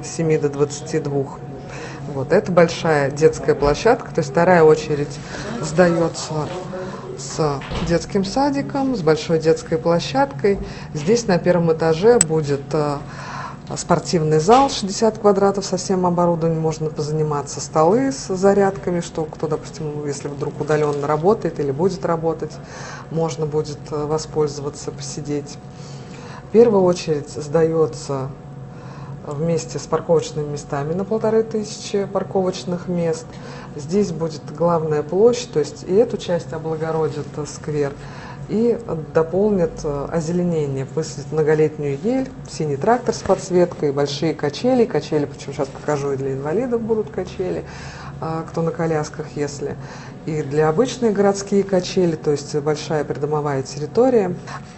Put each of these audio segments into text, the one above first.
7 до 22. Вот, это большая детская площадка, то есть вторая очередь сдается с детским садиком, с большой детской площадкой. Здесь на первом этаже будет спортивный зал 60 квадратов со всем оборудованием, можно позаниматься, столы с зарядками, что кто, допустим, если вдруг удаленно работает или будет работать, можно будет воспользоваться, посидеть. В первую очередь сдается вместе с парковочными местами на 1500 парковочных мест. Здесь будет главная площадь, то есть и эту часть облагородит сквер, и дополнит озеленение, высадит многолетнюю ель, синий трактор с подсветкой, большие качели, причем сейчас покажу, и для инвалидов будут качели, кто на колясках, если, и для обычных городские качели, то есть большая придомовая территория.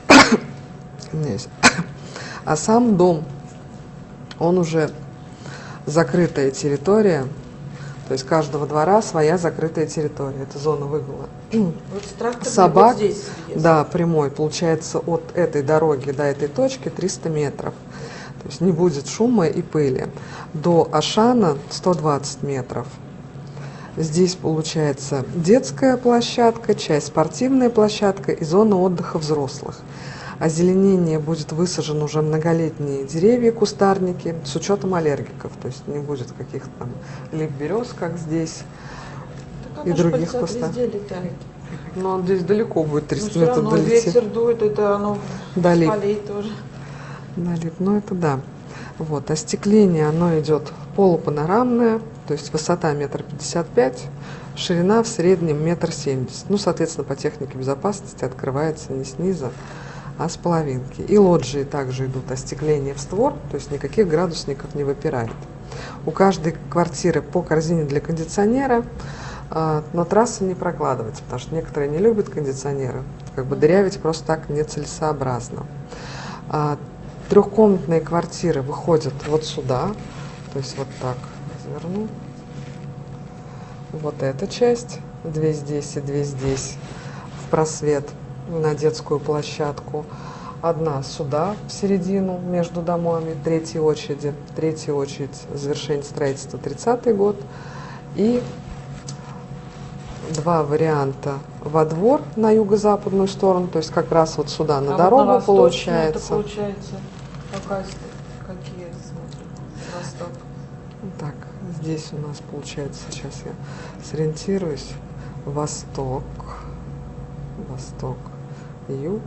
А сам дом, он уже закрытая территория, то есть каждого двора своя закрытая территория, это зона выгула. Вот собак, вот здесь да, прямой, получается от этой дороги до этой точки 300 метров, то есть не будет шума и пыли. До Ашана 120 метров. Здесь получается детская площадка, часть спортивная площадка и зона отдыха взрослых. Озеленение будет высажено уже многолетние деревья, кустарники, с учетом аллергиков, то есть не будет каких-то там лип берез, как здесь, и других кустов. Но здесь далеко будет 300 метров долететь. Ветер дует, это оно полей тоже. Долит, ну это да. Вот, остекление, оно идет полупанорамное, то есть высота 1,55 м, ширина в среднем 1,70 м. Ну, соответственно, по технике безопасности открывается не снизу, а с половинки. И лоджии также идут остекление в створ, то есть никаких градусников не выпирает. У каждой квартиры по корзине для кондиционера, но трассы не прокладывать, потому что некоторые не любят кондиционеры, как бы дырявить просто так нецелесообразно. Трехкомнатные квартиры выходят вот сюда, то есть вот так разверну. Вот эта часть, 2 здесь и 2 здесь, в просвет на детскую площадку. Одна сюда, в середину, между домами, третья очередь завершение строительства 30-й год. И 2 варианта во двор на юго-западную сторону, то есть как раз вот сюда на дорогу вот получается. Это получается, какие смотрим, восток. Так, здесь у нас получается, сейчас я сориентируюсь, восток, юг,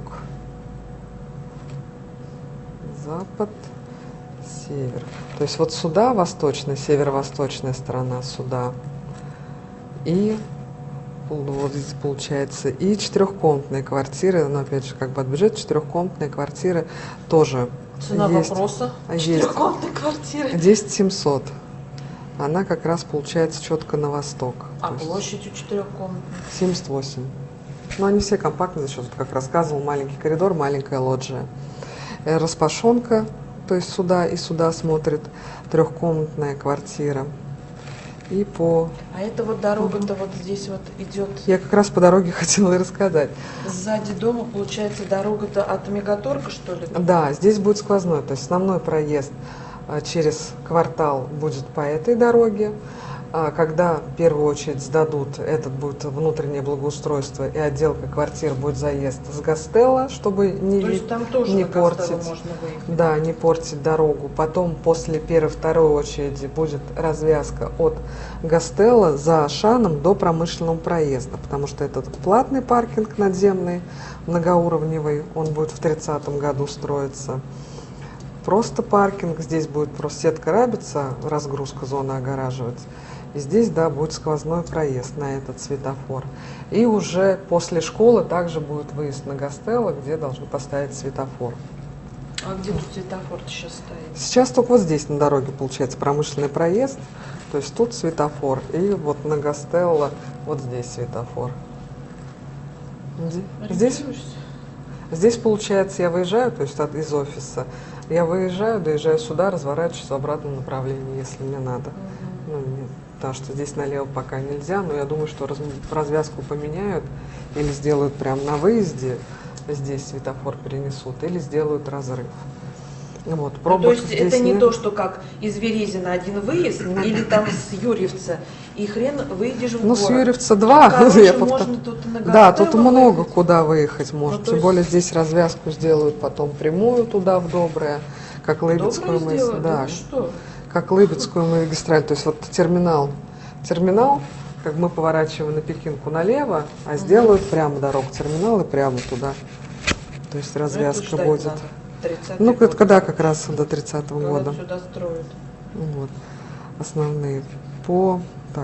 запад, север. То есть вот сюда восточная, северо-восточная сторона сюда. И вот здесь получается и 4-комнатные квартиры, но опять же как бы от бюджета 4-комнатные квартиры тоже цена есть. Вопроса. Есть. 4-комнатной квартиры. 10 700. Она как раз получается четко на восток. А площадь у 4-комнатной? 78. Но они все компактные, за счет, как рассказывал, маленький коридор, маленькая лоджия. Распашонка, то есть сюда и сюда смотрит 3-комнатная квартира. И по... А это вот дорога-то вот здесь вот идет. Я как раз по дороге хотела и рассказать. Сзади дома, получается, дорога-то от Мегаторга, что ли? Да, здесь будет сквозной, то есть основной проезд через квартал будет по этой дороге. Когда в первую очередь сдадут, этот будет внутреннее благоустройство и отделка квартир, будет заезд с Гастелло, чтобы не портить, да, не портить дорогу. Потом после первой-второй очереди будет развязка от Гастелло за Ашаном до промышленного проезда, потому что этот платный паркинг надземный, многоуровневый, он будет в 30-м году строиться. Просто паркинг, здесь будет просто сетка рабица, разгрузка зоны огораживать. И здесь, да, будет сквозной проезд на этот светофор. И уже после школы также будет выезд на Гастелло, где должны поставить светофор. А где тут светофор сейчас стоит? Сейчас только вот здесь на дороге получается промышленный проезд. То есть тут светофор. И вот на Гастелло вот здесь светофор. Здесь получается, я выезжаю, то есть из офиса. Я выезжаю, доезжаю сюда, разворачиваюсь в обратном направлении, если мне надо. Потому что здесь налево пока нельзя, но я думаю, что развязку поменяют или сделают прямо на выезде, здесь светофор перенесут, или сделают разрыв. Вот, Ну, пробок то есть здесь это не нет. то, что как из Верезина один выезд, или там с Юрьевца, и хрен выйдешь в Ну, с город. Юрьевца 2, Короче, я повторю. можно тут и на Да, тут Гастелло много выехать. куда выехать можно. Ну, то Тем есть- более здесь развязку сделают потом прямую туда, в Доброе, как Лыбецкую Доброе сделать, да да, вы что? как Лыбецкую магистраль. То есть вот терминал, как мы поворачиваем на Пекинку налево, а сделают прямо дорогу терминал и прямо туда. То есть Ну, это развязка ждать будет. надо. 30-й Ну, год. когда как раз до 30-го Когда года. сюда строят. Вот. Основные так,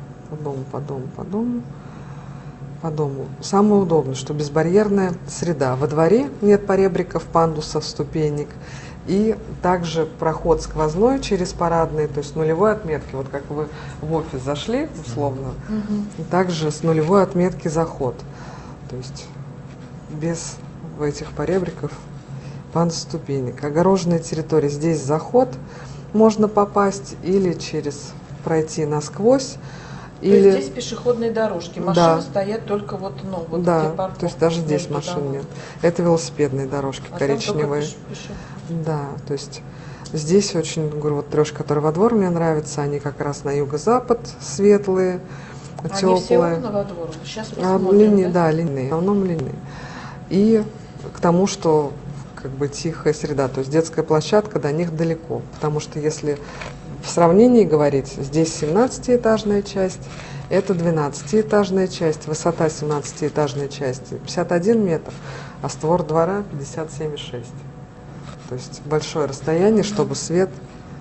по дому. Самое удобное, что безбарьерная среда. Во дворе нет поребриков, пандусов, ступенек. И также проход сквозной через парадные, то есть нулевой отметки. Вот как вы в офис зашли, условно, и также с нулевой отметки заход. То есть без этих поребриков, пандус, ступенек. Огороженная территория. Здесь заход можно попасть или пройти насквозь. То есть Или здесь пешеходные дорожки, машины Да. стоят только вот где да, парковка. то есть даже здесь между машин домами. нет. Это велосипедные дорожки А там только коричневые. Да, то есть здесь очень, говорю, вот трешка, которая во двор мне нравится, они как раз на юго-запад светлые, Они все теплые. окна во двор. Сейчас посмотрим, Линии, да? да, линии, в основном линии. И к тому, что как бы тихая среда, то есть детская площадка до них далеко, потому что если в сравнении говорить, здесь 17-этажная часть, это 12-этажная часть, высота 17-этажной части 51 метр, а створ двора 57,6. То есть большое расстояние, чтобы свет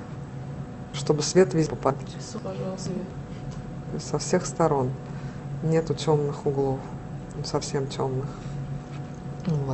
везде попадал. Часу, пожалуйста. То есть со всех сторон. Нету темных углов, совсем темных. Вот.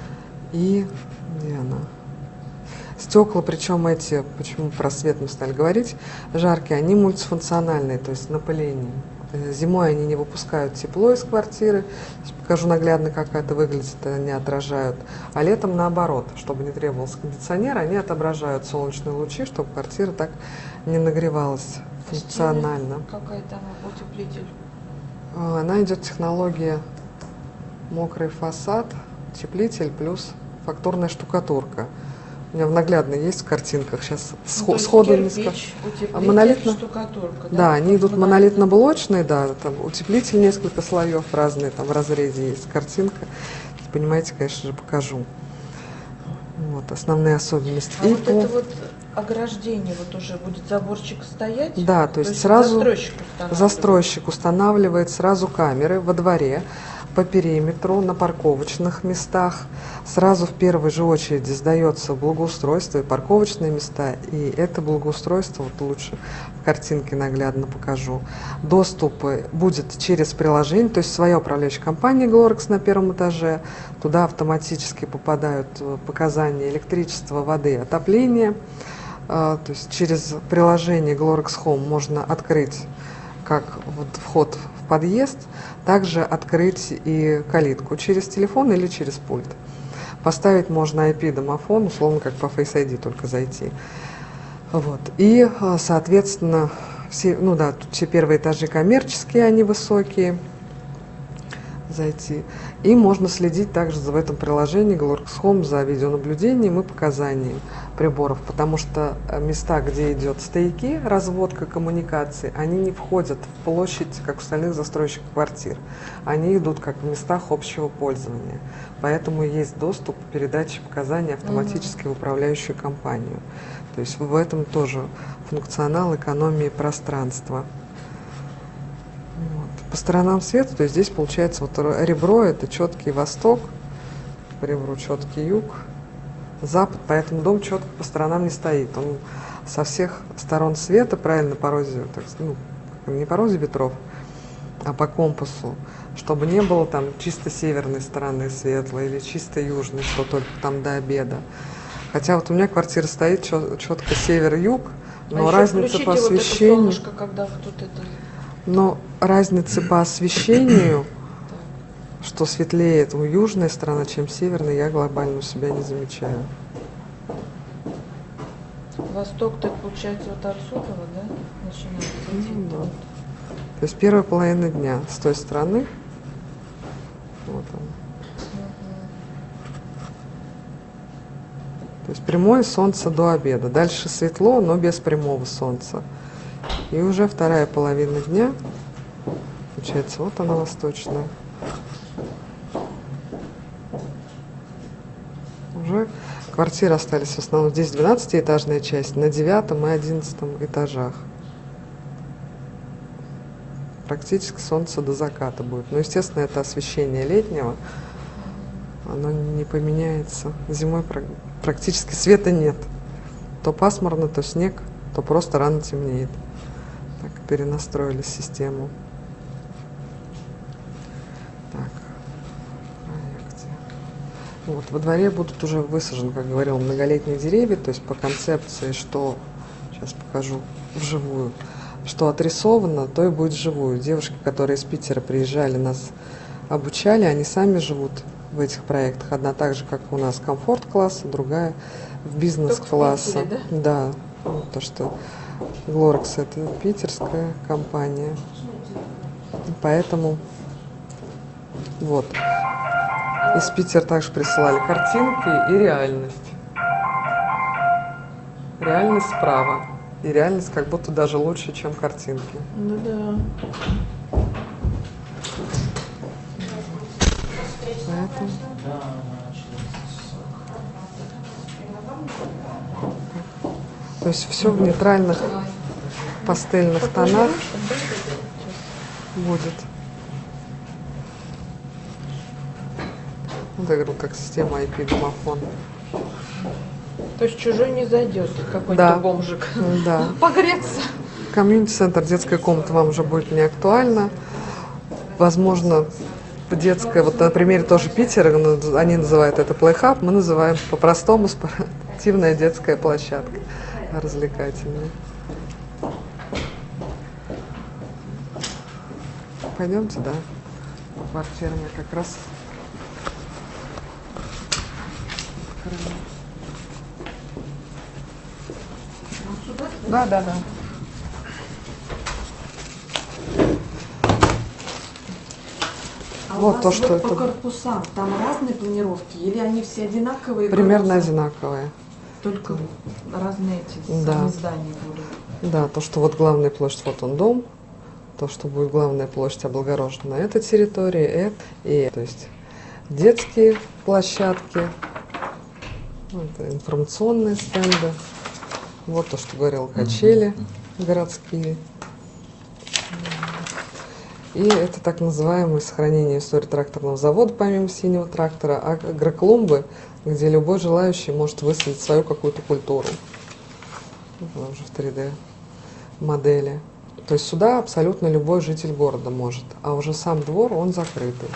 И где она? Стекла, причем почему про свет мы стали говорить, жаркие, они мультифункциональные, то есть напыление. Зимой они не выпускают тепло из квартиры, покажу наглядно, как это выглядит, они отражают. А летом наоборот, чтобы не требовался кондиционер, они отображают солнечные лучи, чтобы квартира так не нагревалась функционально. Какая там утеплитель? Она идет технология мокрый фасад, утеплитель плюс фактурная штукатурка. У меня наглядно есть в картинках. Сейчас сходу не скажу. Утеплитель, штукатурка. Да, они идут монолитно-блочные, да, там утеплитель несколько слоев разные, там в разрезе есть картинка. Понимаете, конечно же, покажу. Вот основные особенности. А вот это вот ограждение, вот уже будет заборчик стоять? Да, то есть сразу застройщик устанавливает сразу камеры во дворе, по периметру, на парковочных местах. Сразу в первой же очереди сдается благоустройство и парковочные места. И это благоустройство, вот лучше в картинке наглядно покажу. Доступ будет через приложение, то есть своя управляющая компания Glorex на первом этаже. Туда автоматически попадают показания электричества, воды, отопления. То есть через приложение Glorex Home можно открыть как вот вход в подъезд, также открыть и калитку через телефон или через пульт. Поставить можно IP-домофон, условно как по Face ID только зайти. Вот. И, соответственно, тут все первые этажи коммерческие, они высокие. Зайти. И можно следить также в этом приложении Glorex Home за видеонаблюдением и показанием приборов, потому что места, где идет стояки, разводка коммуникаций, они не входят в площадь, как у остальных застройщиков квартир. Они идут как в местах общего пользования. Поэтому есть доступ к передаче показаний автоматически в управляющую компанию. То есть в этом тоже функционал экономии пространства. По сторонам света, то есть здесь получается вот ребро, это четкий восток, по ребру четкий юг, запад, поэтому дом четко по сторонам не стоит. Он со всех сторон света, правильно, по розе, не по розе ветров, а по компасу, чтобы не было там чисто северной стороны светлой или чисто южной, что только там до обеда. Хотя вот у меня квартира стоит четко север-юг, но разница по освещению... Вот это солнышко, когда вот тут это... Но разницы по освещению, что светлее у южная сторона, чем северная, я глобально у себя не замечаю. Восток-то, получается, вот отсюда, да, начинается? Да. То есть первая половина дня с той стороны. Вот он. То есть прямое солнце до обеда. Дальше светло, но без прямого солнца. И уже вторая половина дня. Получается, вот она восточная. Уже квартиры остались в основном здесь 12-этажная часть, на 9 и 11 этажах. Практически солнце до заката будет. Но, естественно, это освещение летнего. Оно не поменяется. Зимой практически света нет. То пасмурно, то снег, то просто рано темнеет. Так, перенастроили систему. Так, проекция. Вот, во дворе будут уже высажены, как говорил, многолетние деревья, то есть по концепции, что, сейчас покажу вживую, что отрисовано, то и будет вживую. Девушки, которые из Питера приезжали, нас обучали, они сами живут в этих проектах. Одна так же, как у нас, комфорт-класса, другая в бизнес-класса. Да, вот то, что Глорекс — это питерская компания. Поэтому вот. Из Питера также присылали картинки и реальность. Реальность справа. И реальность как будто даже лучше, чем картинки. Ну да. Поэтому... То есть все в нейтральных пастельных тонах будет. Вот я говорю, как система IP-домофон. То есть чужой не зайдет, какой-то Да. бомжик. Да. Погреться. Комьюнити-центр, детская комната вам уже будет не актуальна. Возможно, детская, вот на примере тоже Питера, они называют это плейхаб, мы называем по-простому спортивная детская площадка, развлекательная. Пойдемте, да, квартирами как раз. Да, да, да. А Вот у вас то, что по это- корпусам там разные планировки или они все одинаковые? Примерно корпуса? одинаковые. Только разные эти Да. сами здания будут. Да, то, что вот главная площадь, вот он дом, то, что будет главная площадь облагорожена на этой территории, это, и, то есть детские площадки, это информационные стенды, вот то, что говорил, качели городские. И это так называемое сохранение истории тракторного завода, помимо синего трактора, агроклумбы, где любой желающий может высадить свою какую-то культуру. Это уже в 3D модели. То есть сюда абсолютно любой житель города может, а уже сам двор, он закрытый.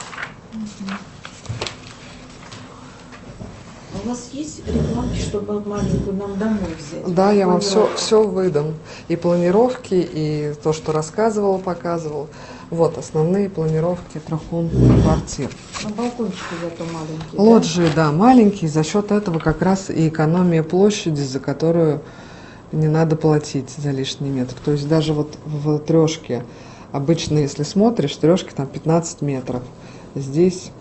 А у вас есть рекламки, чтобы маленькую нам домой взять? Да, я вам Планировку? все выдам. И планировки, и то, что рассказывала, показывала. Вот основные планировки трехкомнатных квартир. На балкончике зато маленький. Лоджии, да, маленькие, за счет этого как раз и экономия площади, за которую не надо платить за лишний метр. То есть даже вот в трешке, обычно, если смотришь, трешки там 15 метров. Здесь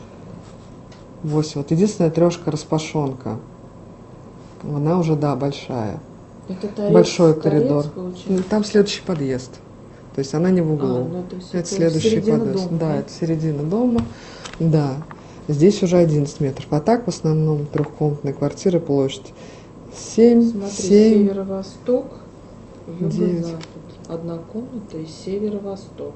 8. Вот единственная трешка распашонка. Она уже, да, большая. Да? Это торец, Большой торец, коридор. получается? Там следующий подъезд. То есть она не в углу. Ну, то есть это следующий середина подъезд. дома, Да, это середина дома. Да. Здесь уже 11 метров. А так в основном трехкомнатные квартиры площадь 7, Смотри, 7. северо-восток, Девять. юго-запад. Одна комната и северо-восток.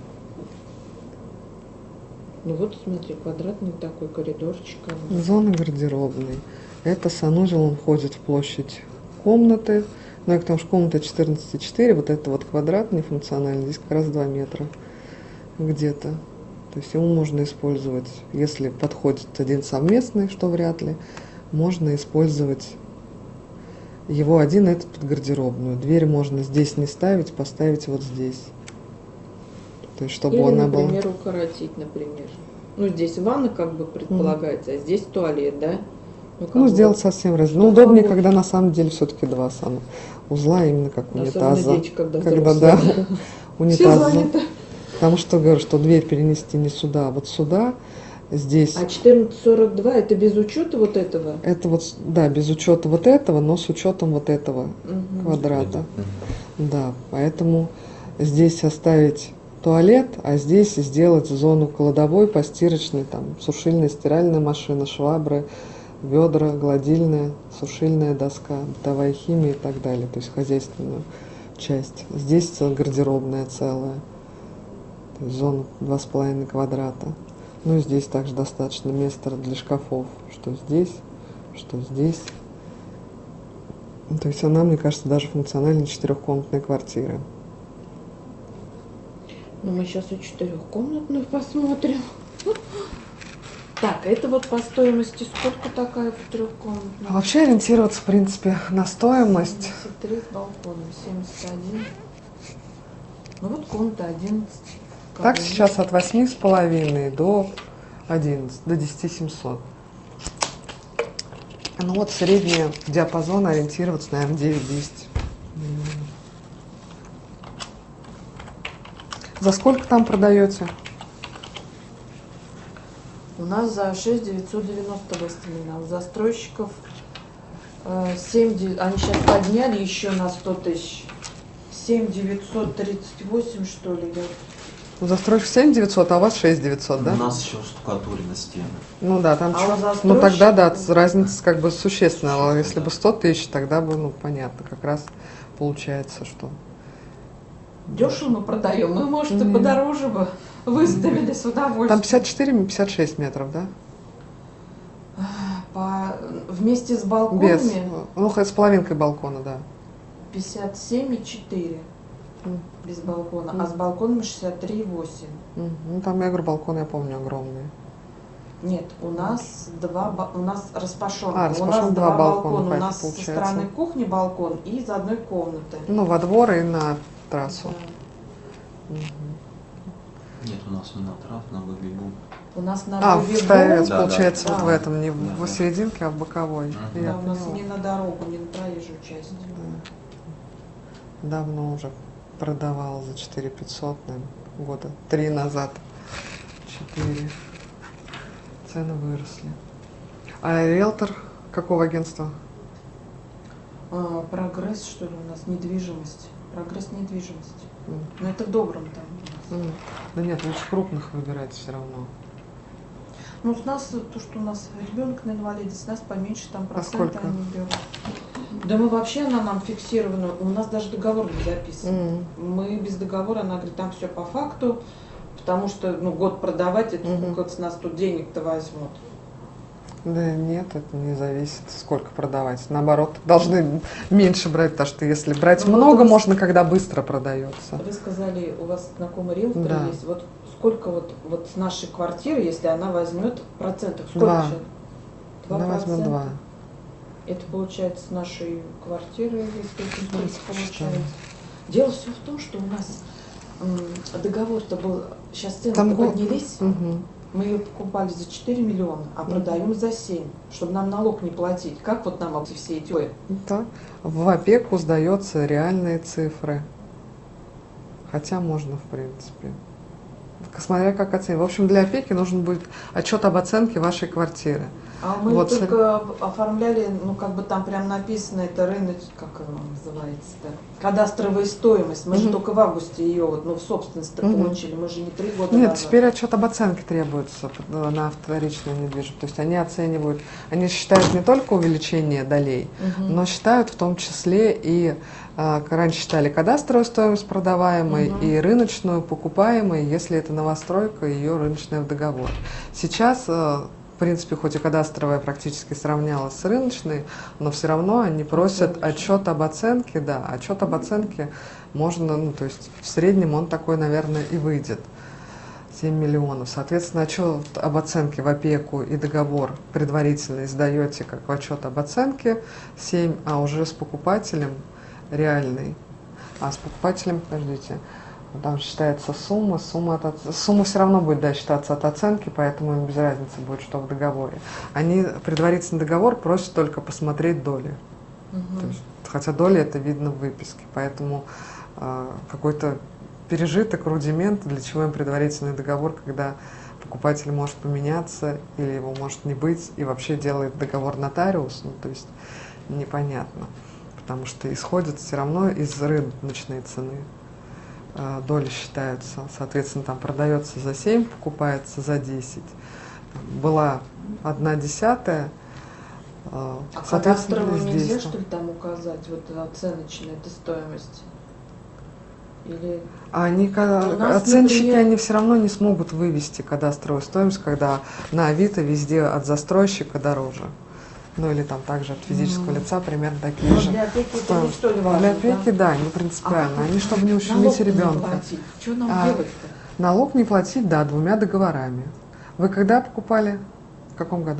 Ну вот, смотри, квадратный такой коридорчик. Зона гардеробной. Это санузел, он входит в площадь комнаты. Ну, потому что комната 14,4, вот это вот квадратный функциональный, здесь как раз 2 метра где-то. То есть его можно использовать, если подходит один совместный, что вряд ли, можно использовать его один этот под гардеробную. Дверь можно здесь не ставить, поставить вот здесь. То есть, чтобы Или, она была... например, укоротить, например. Ну, здесь ванна как бы предполагается, а здесь туалет, да? Как Ну, бы сделать вот, совсем разное. Ну, чтобы удобнее, помочь. когда на самом деле все-таки два санузла, именно как особенно унитаза. дети, когда Да, взрослые. Все унитаза. заняты. Потому что говорю, что дверь перенести не сюда, а вот сюда. Здесь А 14,42 это без учета вот этого? это вот, да, без учета вот этого, но с учетом вот этого Мгм. квадрата. Да, поэтому здесь оставить туалет, а здесь сделать зону кладовой, постирочной, там, сушильная, стиральная машина, швабры, ведра, гладильная, сушильная доска, бытовая химия и так далее, то есть хозяйственную часть. Здесь гардеробная целая, то есть зона 2,5 квадрата. Ну и здесь также достаточно места для шкафов, что здесь, что здесь. То есть она, мне кажется, даже функциональная четырехкомнатная квартира. Ну, мы сейчас и четырехкомнатную посмотрим. Так, это вот по стоимости сколько такая четырехкомнатная? А вообще ориентироваться, в принципе, на стоимость. 73 с балконом, 71. Ну вот комната 11. Так сейчас от 8,5 до 11, до 10 700. Ну вот средний диапазон ориентироваться, наверное, 9-10. За сколько там продаете? У нас за 6 990 выставлено. У застройщиков 7, они сейчас подняли еще на 100 тысяч. 7 938, что ли. У застройщика 7 900, а у вас 6 900, да? У нас еще штукатурено стены. Ну да, там А чё- у застройщика- ну тогда да, разница как бы существенная. А если бы 100 тысяч, тогда бы, ну понятно, как раз получается, что... Дешево мы продаем, мы, может, и подороже бы выставили с Там удовольствием. 54-56 метров, да? Вместе с Без, балконами ну хоть с половинкой балкона, да. 57,4 М. без балкона, а с балконами 63,8. Ну там, я говорю, балкон, я помню, огромный. Нет, у нас у нас распашонка. А, У распашонка, нас два два балкона, балкона. У поэтому нас со получается. стороны кухни балкон и из одной комнаты. Ну, во двор и на трассу. Да. Нет, у нас не на трав, на бэби-бум. У нас на А, Бэби-Бум, вставец, Да, получается, да. вот в этом, не Да, в да. серединке, а в боковой. Мгм. Я да, у нас поняла. не на дорогу, не на проезжую часть. Да. Давно уже продавал за 4 500, наверное, года 3 назад. 4. Цены выросли. А риэлтор какого агентства? Прогресс, что ли, у нас недвижимость. Прогресс недвижимости. М. Но это в добром там. у нас. Да нет, лучше крупных выбирать все равно. Ну, с нас, то, что у нас ребенок на инвалиде, с нас поменьше там проценты сколько? они берут. Да мы вообще, она нам фиксирована, у нас даже договор не записан. Мы без договора, она говорит, там все по факту, потому что, ну, год продавать, это сколько с нас тут денег-то возьмут. Да нет, это не зависит, сколько продавать. Наоборот, должны меньше брать, потому что если брать Ну, вот много, у вас- можно, когда быстро продается. Вы сказали, у вас знакомый риэлтор Да. есть. Вот сколько вот с нашей квартиры, если она возьмет процентов, сколько Два. сейчас? Она возьмет 2. Это получается с нашей квартиры, если это сколько Что? получается. Дело все в том, что у нас договор-то был, сейчас цены Там год- поднялись, мы ее покупали за 4 миллиона, а продаем за 7, чтобы нам налог не платить. Как вот нам все эти... Да. В опеку сдаются реальные цифры. Хотя можно, в принципе. Смотря как оценить. В общем, для опеки нужен будет отчет об оценке вашей квартиры. А мы Вот только оформляли, ну как бы там прям написано, это рынок, как оно называется-то, кадастровая стоимость. Мы же только в августе ее вот, ну, в собственность получили, мы же не 3 года Нет, назад. теперь отчет об оценке требуется на вторичную недвижимость. То есть они оценивают, они считают не только увеличение долей, но считают в том числе и, раньше считали кадастровую стоимость продаваемой и рыночную, покупаемой, если это новостройка, ее рыночная в договор. Сейчас, в принципе, хоть и кадастровая практически сравнялась с рыночной, но все равно они просят отчет об оценке, да, отчет об оценке можно, ну, то есть в среднем он такой, наверное, и выйдет. 7 миллионов. Соответственно, отчет об оценке в опеку и договор предварительный сдаете как в отчет об оценке 7, а уже с покупателем реальный. А с покупателем, подождите, там считается сумма все равно будет, да, считаться от оценки, поэтому им без разницы будет, что в договоре. Они предварительный договор просят только посмотреть доли. То есть, хотя доли это видно в выписке, поэтому какой-то пережиток, рудимент, для чего им предварительный договор, когда покупатель может поменяться или его может не быть, и вообще делает договор нотариус, ну, то есть непонятно, потому что исходит все равно из рыночной цены. Доли считаются, соответственно, там продается за 7, покупается за 10. Была 1/10, А соответственно, кадастровую нельзя, здесь. что ли, там указать, вот оценочная эта стоимость? Или Они, нас, оценщики, например, они все равно не смогут вывести кадастровую стоимость, когда на Авито везде от застройщика дороже. Ну или там также от физического лица примерно такие ну, же для опеки это не стоимости. столь Для важно, опеки, да? да, не принципиально. А Они, чтобы не ущемить налог-то не ребенка. платить. Что нам А, делать-то? Налог не платить, да, 2 договорами. Вы когда покупали? В каком году?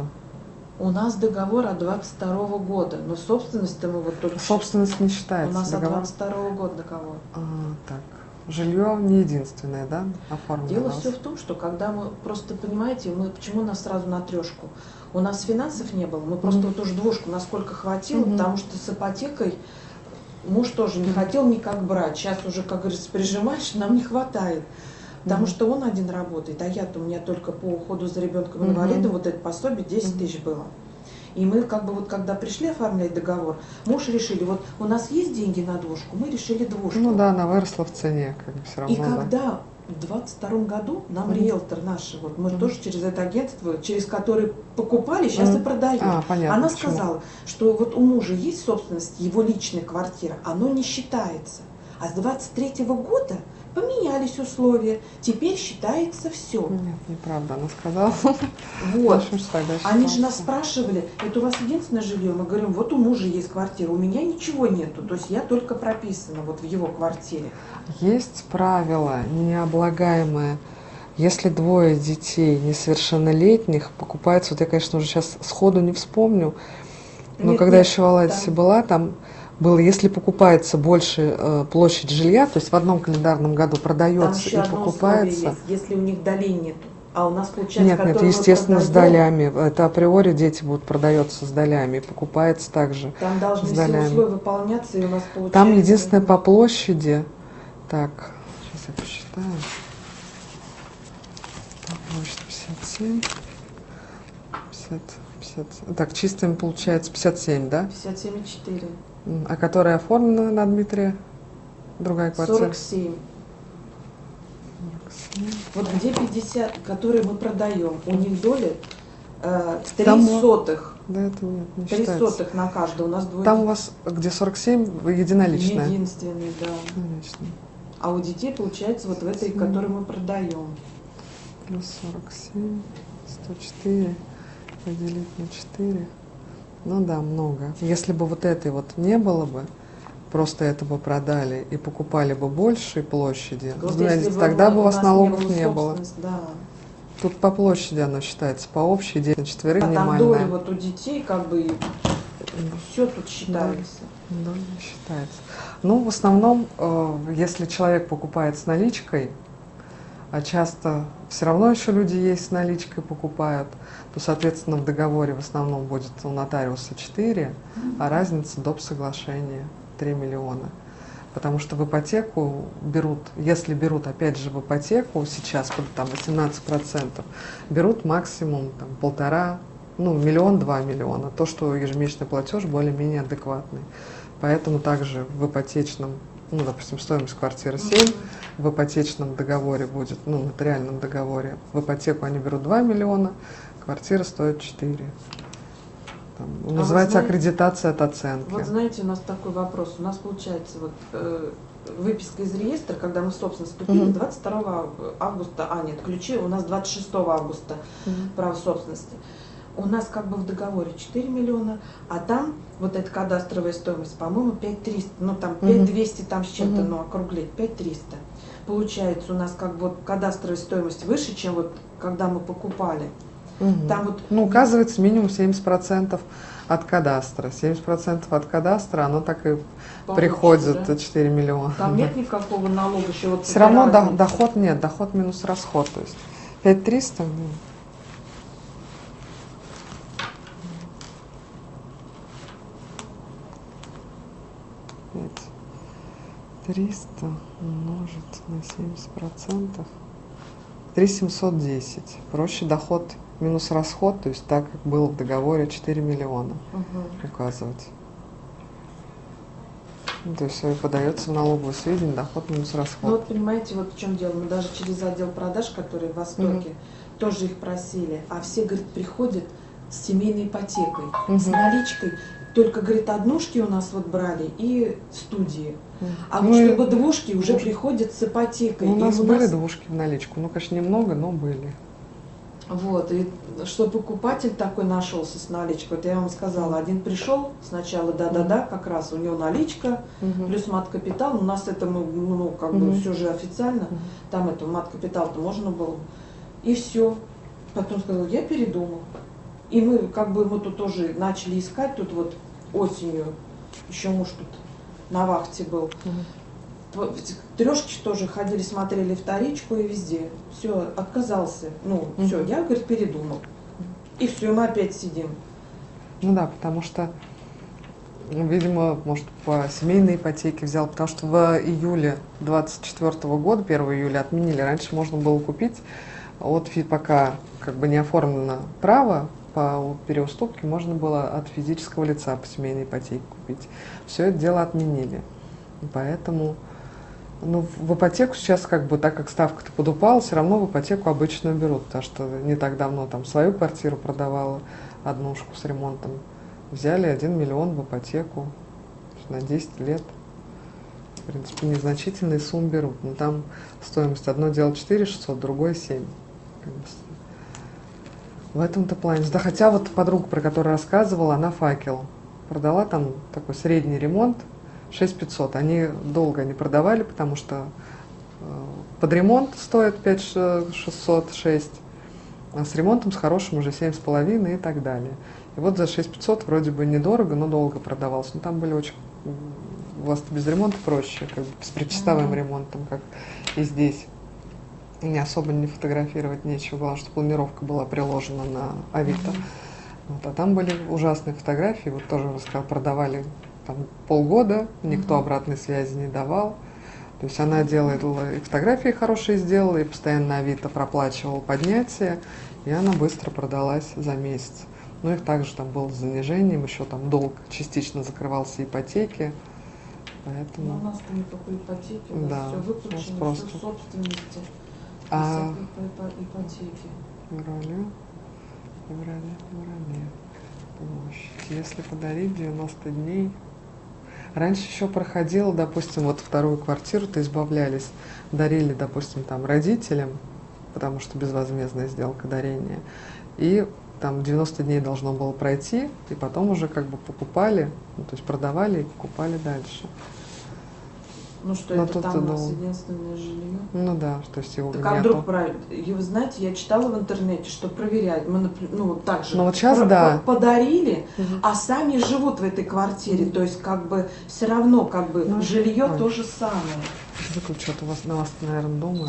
У нас договор от 22 года, но собственность-то мы вот только... Собственность не У считается. нас от Договор. 22 года договор. Так. Жилье не единственное, да, оформлено? Дело у вас? все в том, что когда мы просто, понимаете, мы почему нас сразу на трешку? У нас финансов не было, мы просто вот уже двушку насколько хватило, потому что с ипотекой муж тоже не хотел никак брать. Сейчас уже, как говорится, прижимаешь, нам не хватает. Потому что он один работает, а я-то у меня только по уходу за ребенком инвалидом вот это пособие 10 тысяч было. И мы как бы вот когда пришли оформлять договор, муж решили, вот у нас есть деньги на двушку, мы решили двушку. Ну да, она выросла в цене, как бы все равно. И когда в 22 году нам риэлтор наши, вот мы тоже через это агентство, через которое покупали, сейчас и продаем. Понятно, Она почему. сказала, что вот у мужа есть собственность, его личная квартира, оно не считается. А с 23 года поменялись условия, теперь считается все. Нет, неправда, она сказала. Вот. В общем, что тогда Они же считался. нас спрашивали, это у вас единственное жилье? Мы говорим, вот у мужа есть квартира, у меня ничего нету, то есть я только прописана вот в его квартире. Есть правило необлагаемое. Если 2 детей несовершеннолетних покупается, вот я, конечно, уже сейчас сходу не вспомню, но Нет, когда нет, еще в Аладисе там- была, там было, если покупается больше площадь жилья, то есть в одном календарном году Там продается еще и одно покупается. условие есть, если у них долей нету. А у нас получается, Нет, которые мы естественно, с продаем, долями. Это априори дети будут продается с долями, и покупается также там должны с все долями. условия выполняться, и у нас получается... Там единственное по площади. Так, сейчас я посчитаю. Площадь 57. 50. Так, чистыми получается 57, да? 57,4. А которая оформлена на Дмитрия? Другая квартира? 47. Вот где 50, которые мы продаем, у них доли 3 Там- сотых. Да, это нет, не 3 считается. сотых на каждого. У нас двое Там у вас, где 47, единоличная. единственный, да. Единоличная. А у детей получается вот в этой, которую мы продаем. Плюс 47, 104, поделить на 4. Ну да, много. Если бы вот этой вот не было бы, просто это бы продали и покупали бы большей площади, Вот знаете, если бы тогда бы у вас нас налогов было не было. собственность, Да. Тут по площади оно считается, по общей дети на четверых А там доли минимальная. вот у детей как бы все тут считается. Да, не считается. Ну, в основном, если человек покупает с наличкой, а часто все равно еще люди есть с наличкой покупают, то, соответственно, в договоре в основном будет у нотариуса 4, а разница доп. Соглашения 3 миллиона. Потому что в ипотеку берут, если берут, опять же, в ипотеку сейчас там 18%, берут максимум там, 1,5, 1-2 миллиона. То, что ежемесячный платеж более-менее адекватный. Поэтому также в ипотечном, допустим, стоимость квартиры 7, в ипотечном договоре будет, нотариальном договоре, в ипотеку они берут 2 миллиона, квартира стоит 4. Там, называется знаете- аккредитация от оценки. Вот знаете, у нас такой вопрос. У нас получается вот выписка из реестра, когда мы, собственно, вступили 22 августа, нет, ключи у нас 26 августа право собственности. У нас как бы в договоре 4 миллиона, а там вот эта кадастровая стоимость, по-моему, 5300, там 5200 там с чем-то, округлить, 5300. Получается, у нас как бы кадастровая стоимость выше, чем вот когда мы покупали. Там вот указывается минимум 70% от кадастра. 70% от кадастра, оно так и приходит, да? 4 миллиона. Там нет никакого налога еще. Вот Все равно разница. доход нет, доход минус расход. То есть 5300, 300 умножить на 70%. 3710. Проще доход минус расход, то есть так, как было в договоре, 4 миллиона указывать. То есть подается в налоговое сведение доход минус расход. Ну вот понимаете, вот в чем дело. Мы даже через отдел продаж, который в Востоке, тоже их просили. А все, говорит, приходят с семейной ипотекой, с наличкой. Только, говорит, однушки у нас вот брали и студии. А вот чтобы двушки уже приходят с ипотекой. У нас были двушки в наличку. Ну, конечно, немного, но были. Вот, и что покупатель такой нашелся с наличкой, вот я вам сказала, один пришел сначала, да-да-да, как раз у него наличка, плюс мат-капитал, у нас это, ну, как бы все же официально, там это мат-капитал-то можно было, и все. Потом сказал, я передумал. И мы, как бы, мы тут тоже начали искать, тут вот осенью, еще муж тут на вахте был, трешки тоже ходили, смотрели вторичку и везде. Все, отказался. Ну, все, я, говорит, передумал. И все, мы опять сидим. Ну да, потому что, видимо, может, по семейной ипотеке взял, потому что в июле 2024 года, 1 июля отменили. Раньше можно было купить, вот пока как бы не оформлено право, по переуступке можно было от физического лица по семейной ипотеке купить. Все это дело отменили. И поэтому... Ну, в ипотеку сейчас, как бы, так как ставка-то подупала, все равно в ипотеку обычную берут, потому что не так давно там свою квартиру продавала, однушку с ремонтом. Взяли 1 миллион в ипотеку на 10 лет. В принципе, незначительные суммы берут. Но там стоимость одно дело 4 600, другое 7. В этом-то плане. Да, хотя вот подруга, про которую рассказывала, она факел продала, там такой средний ремонт, 6500. Они долго не продавали, потому что под ремонт стоит 5600, 6, а с ремонтом с хорошим уже 7,5 и так далее. И вот за 6500 вроде бы недорого, но долго продавался. Но там были очень... У вас без ремонта проще, как бы с предчистовым ремонтом, как и здесь. И не особо не фотографировать нечего. Главное, чтобы планировка была приложена на Авито. Вот, а там были ужасные фотографии. Вот тоже продавали там полгода, никто обратной связи не давал. То есть она делала и фотографии хорошие сделала, и постоянно на Авито проплачивала поднятие, и она быстро продалась за месяц. Ну их также там было с занижением, еще там долг частично закрывался ипотеки. Поэтому... Но у нас там никакой ипотеки, у нас да, все выплачено, просто... все в собственности. А... Ипотеки. феврале. Если подарить 90 дней... Раньше еще проходило, допустим, вот вторую квартиру-то избавлялись, дарили, допустим, там родителям, потому что безвозмездная сделка дарения, и там 90 дней должно было пройти, и потом уже как бы покупали, ну, то есть продавали и покупали дальше. Ну что, но это тут, там у нас ну, единственное жилье? Ну да, то есть его Так нету. а вдруг правильно? И вы знаете, я читала в интернете, что проверяют. Мы, ну, так же Ну вот сейчас да. подарили, а сами живут в этой квартире. То есть, как бы, все равно, как бы, жилье то же самое. Выключу, а то вас, на вас, наверное, думают.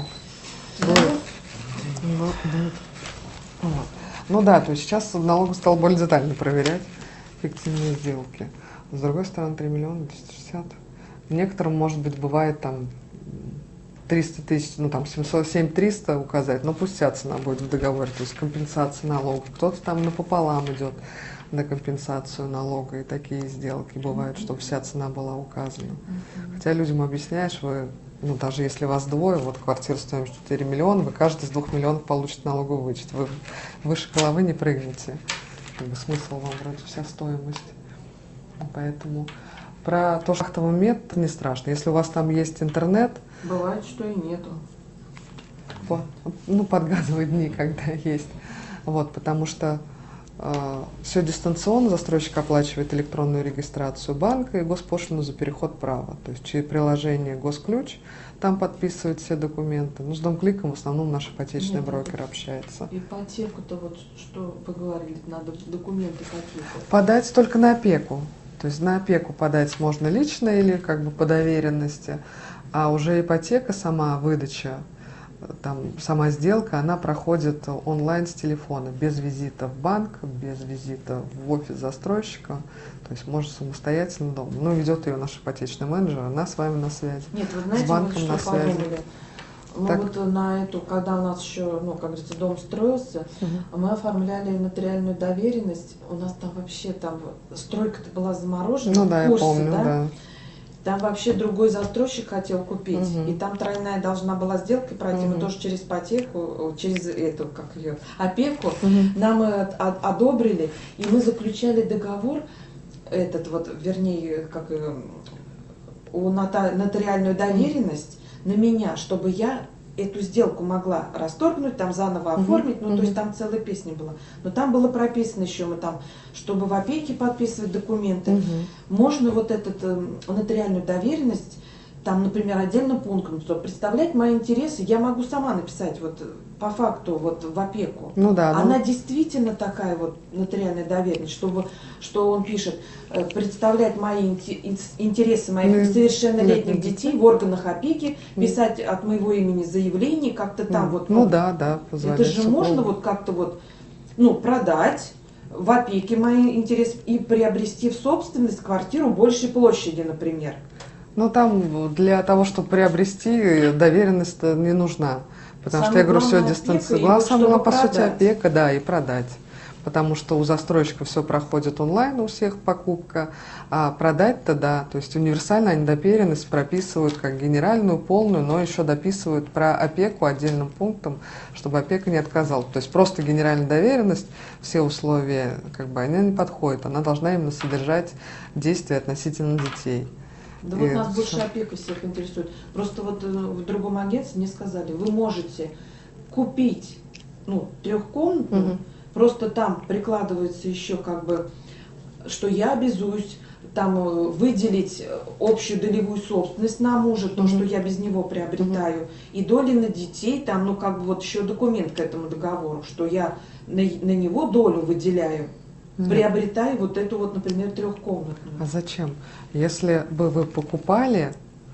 Вот. Ну да, то есть сейчас налог стал более детально проверять фиктивные сделки. С другой стороны, 3 миллиона 260. В некотором, может быть, бывает там 300 тысяч, ну там 700-300 указать, но пусть вся цена будет в договоре, то есть компенсация налогов. Кто-то там напополам идет на компенсацию налога, и такие сделки бывают, чтобы вся цена была указана. Хотя людям объясняешь, вы, ну даже если вас двое, вот квартира стоимостью 4 миллиона, вы каждый из 2 миллионов получите налоговый вычет. Вы выше головы не прыгнете. Как бы смысл вам вроде вся стоимость. Поэтому про то, что шахтовый метод не страшно. Если у вас там есть интернет, бывает, что и нету. Ну, подгадывают дни, когда есть. Вот, потому что все дистанционно, застройщик оплачивает электронную регистрацию банка и госпошлину за переход права. То есть через приложение «Госключ» там подписывают все документы. Ну, с Домкликом в основном наш ипотечный брокер общается. Ипотеку-то вот, что вы говорили, надо документы какие-то. Подать только на опеку. То есть на опеку подать можно лично или как бы по доверенности, а уже ипотека, сама выдача, там, сама сделка, она проходит онлайн с телефона, без визита в банк, без визита в офис застройщика, то есть может самостоятельно дома. Ну, ведет ее наш ипотечный менеджер, она с вами на связи. Нет, вы знаете, с банком вот на что связи. подумали? Мы Так. вот на эту, когда у нас еще, ну, как говорится, дом строился, мы оформляли нотариальную доверенность. У нас там вообще там стройка-то была заморожена. Ну да, в я курсе, помню, да? да. Там вообще другой застройщик хотел купить, Мгм. и там тройная должна была сделка пройти, мы Мгм. тоже через ипотеку, через эту, как ее, опеку, Мгм. нам одобрили, и мы заключали договор, этот вот, вернее, как нотариальную доверенность на меня, чтобы я эту сделку могла расторгнуть, там заново Мгм. оформить, ну, то есть Мгм. там целая песня была. Но там было прописано еще, мы там, чтобы в опеке подписывать документы, Мгм. можно вот эту нотариальную доверенность, там, например, отдельным пунктом, что представлять мои интересы, я могу сама написать вот по факту вот в опеку. Ну да, ну, Она действительно такая вот нотариальная доверенность, чтобы, что он пишет, представлять мои интересы моих Ну, несовершеннолетних летних детей в органах опеки, Мгм. писать от моего имени заявление, как-то там вот. ну ну, да, да, это позволяет же супругу. можно вот как-то вот, ну, продать в опеке мои интересы и приобрести в собственность квартиру большей площади, например. Ну там для того, чтобы приобрести, доверенность не нужна. Потому что Самое я говорю, все главное дистанция. опека, и вот Самое, чтобы по сути, продать. опека, да, и продать. Потому что у застройщика все проходит онлайн, у всех покупка, а продать-то да, то есть универсальную они доверенность прописывают как генеральную, полную, но еще дописывают про опеку отдельным пунктом, чтобы опека не отказала. То есть просто генеральная доверенность, все условия, как бы, они не подходят, она должна именно содержать действия относительно детей. Да И вот нас всё. больше опека всех интересует. Просто вот в другом агентстве мне сказали, вы можете купить, ну, трехкомнатную, Мгм. просто там прикладывается еще как бы, что я обязуюсь там выделить общую долевую собственность на мужа, то, Мгм. что я без него приобретаю, и доли на детей, там, ну, как бы вот еще документ к этому договору, что я на него долю выделяю, Нет. приобретаю вот эту вот, например, А трехкомнатную. зачем? Если бы вы покупали,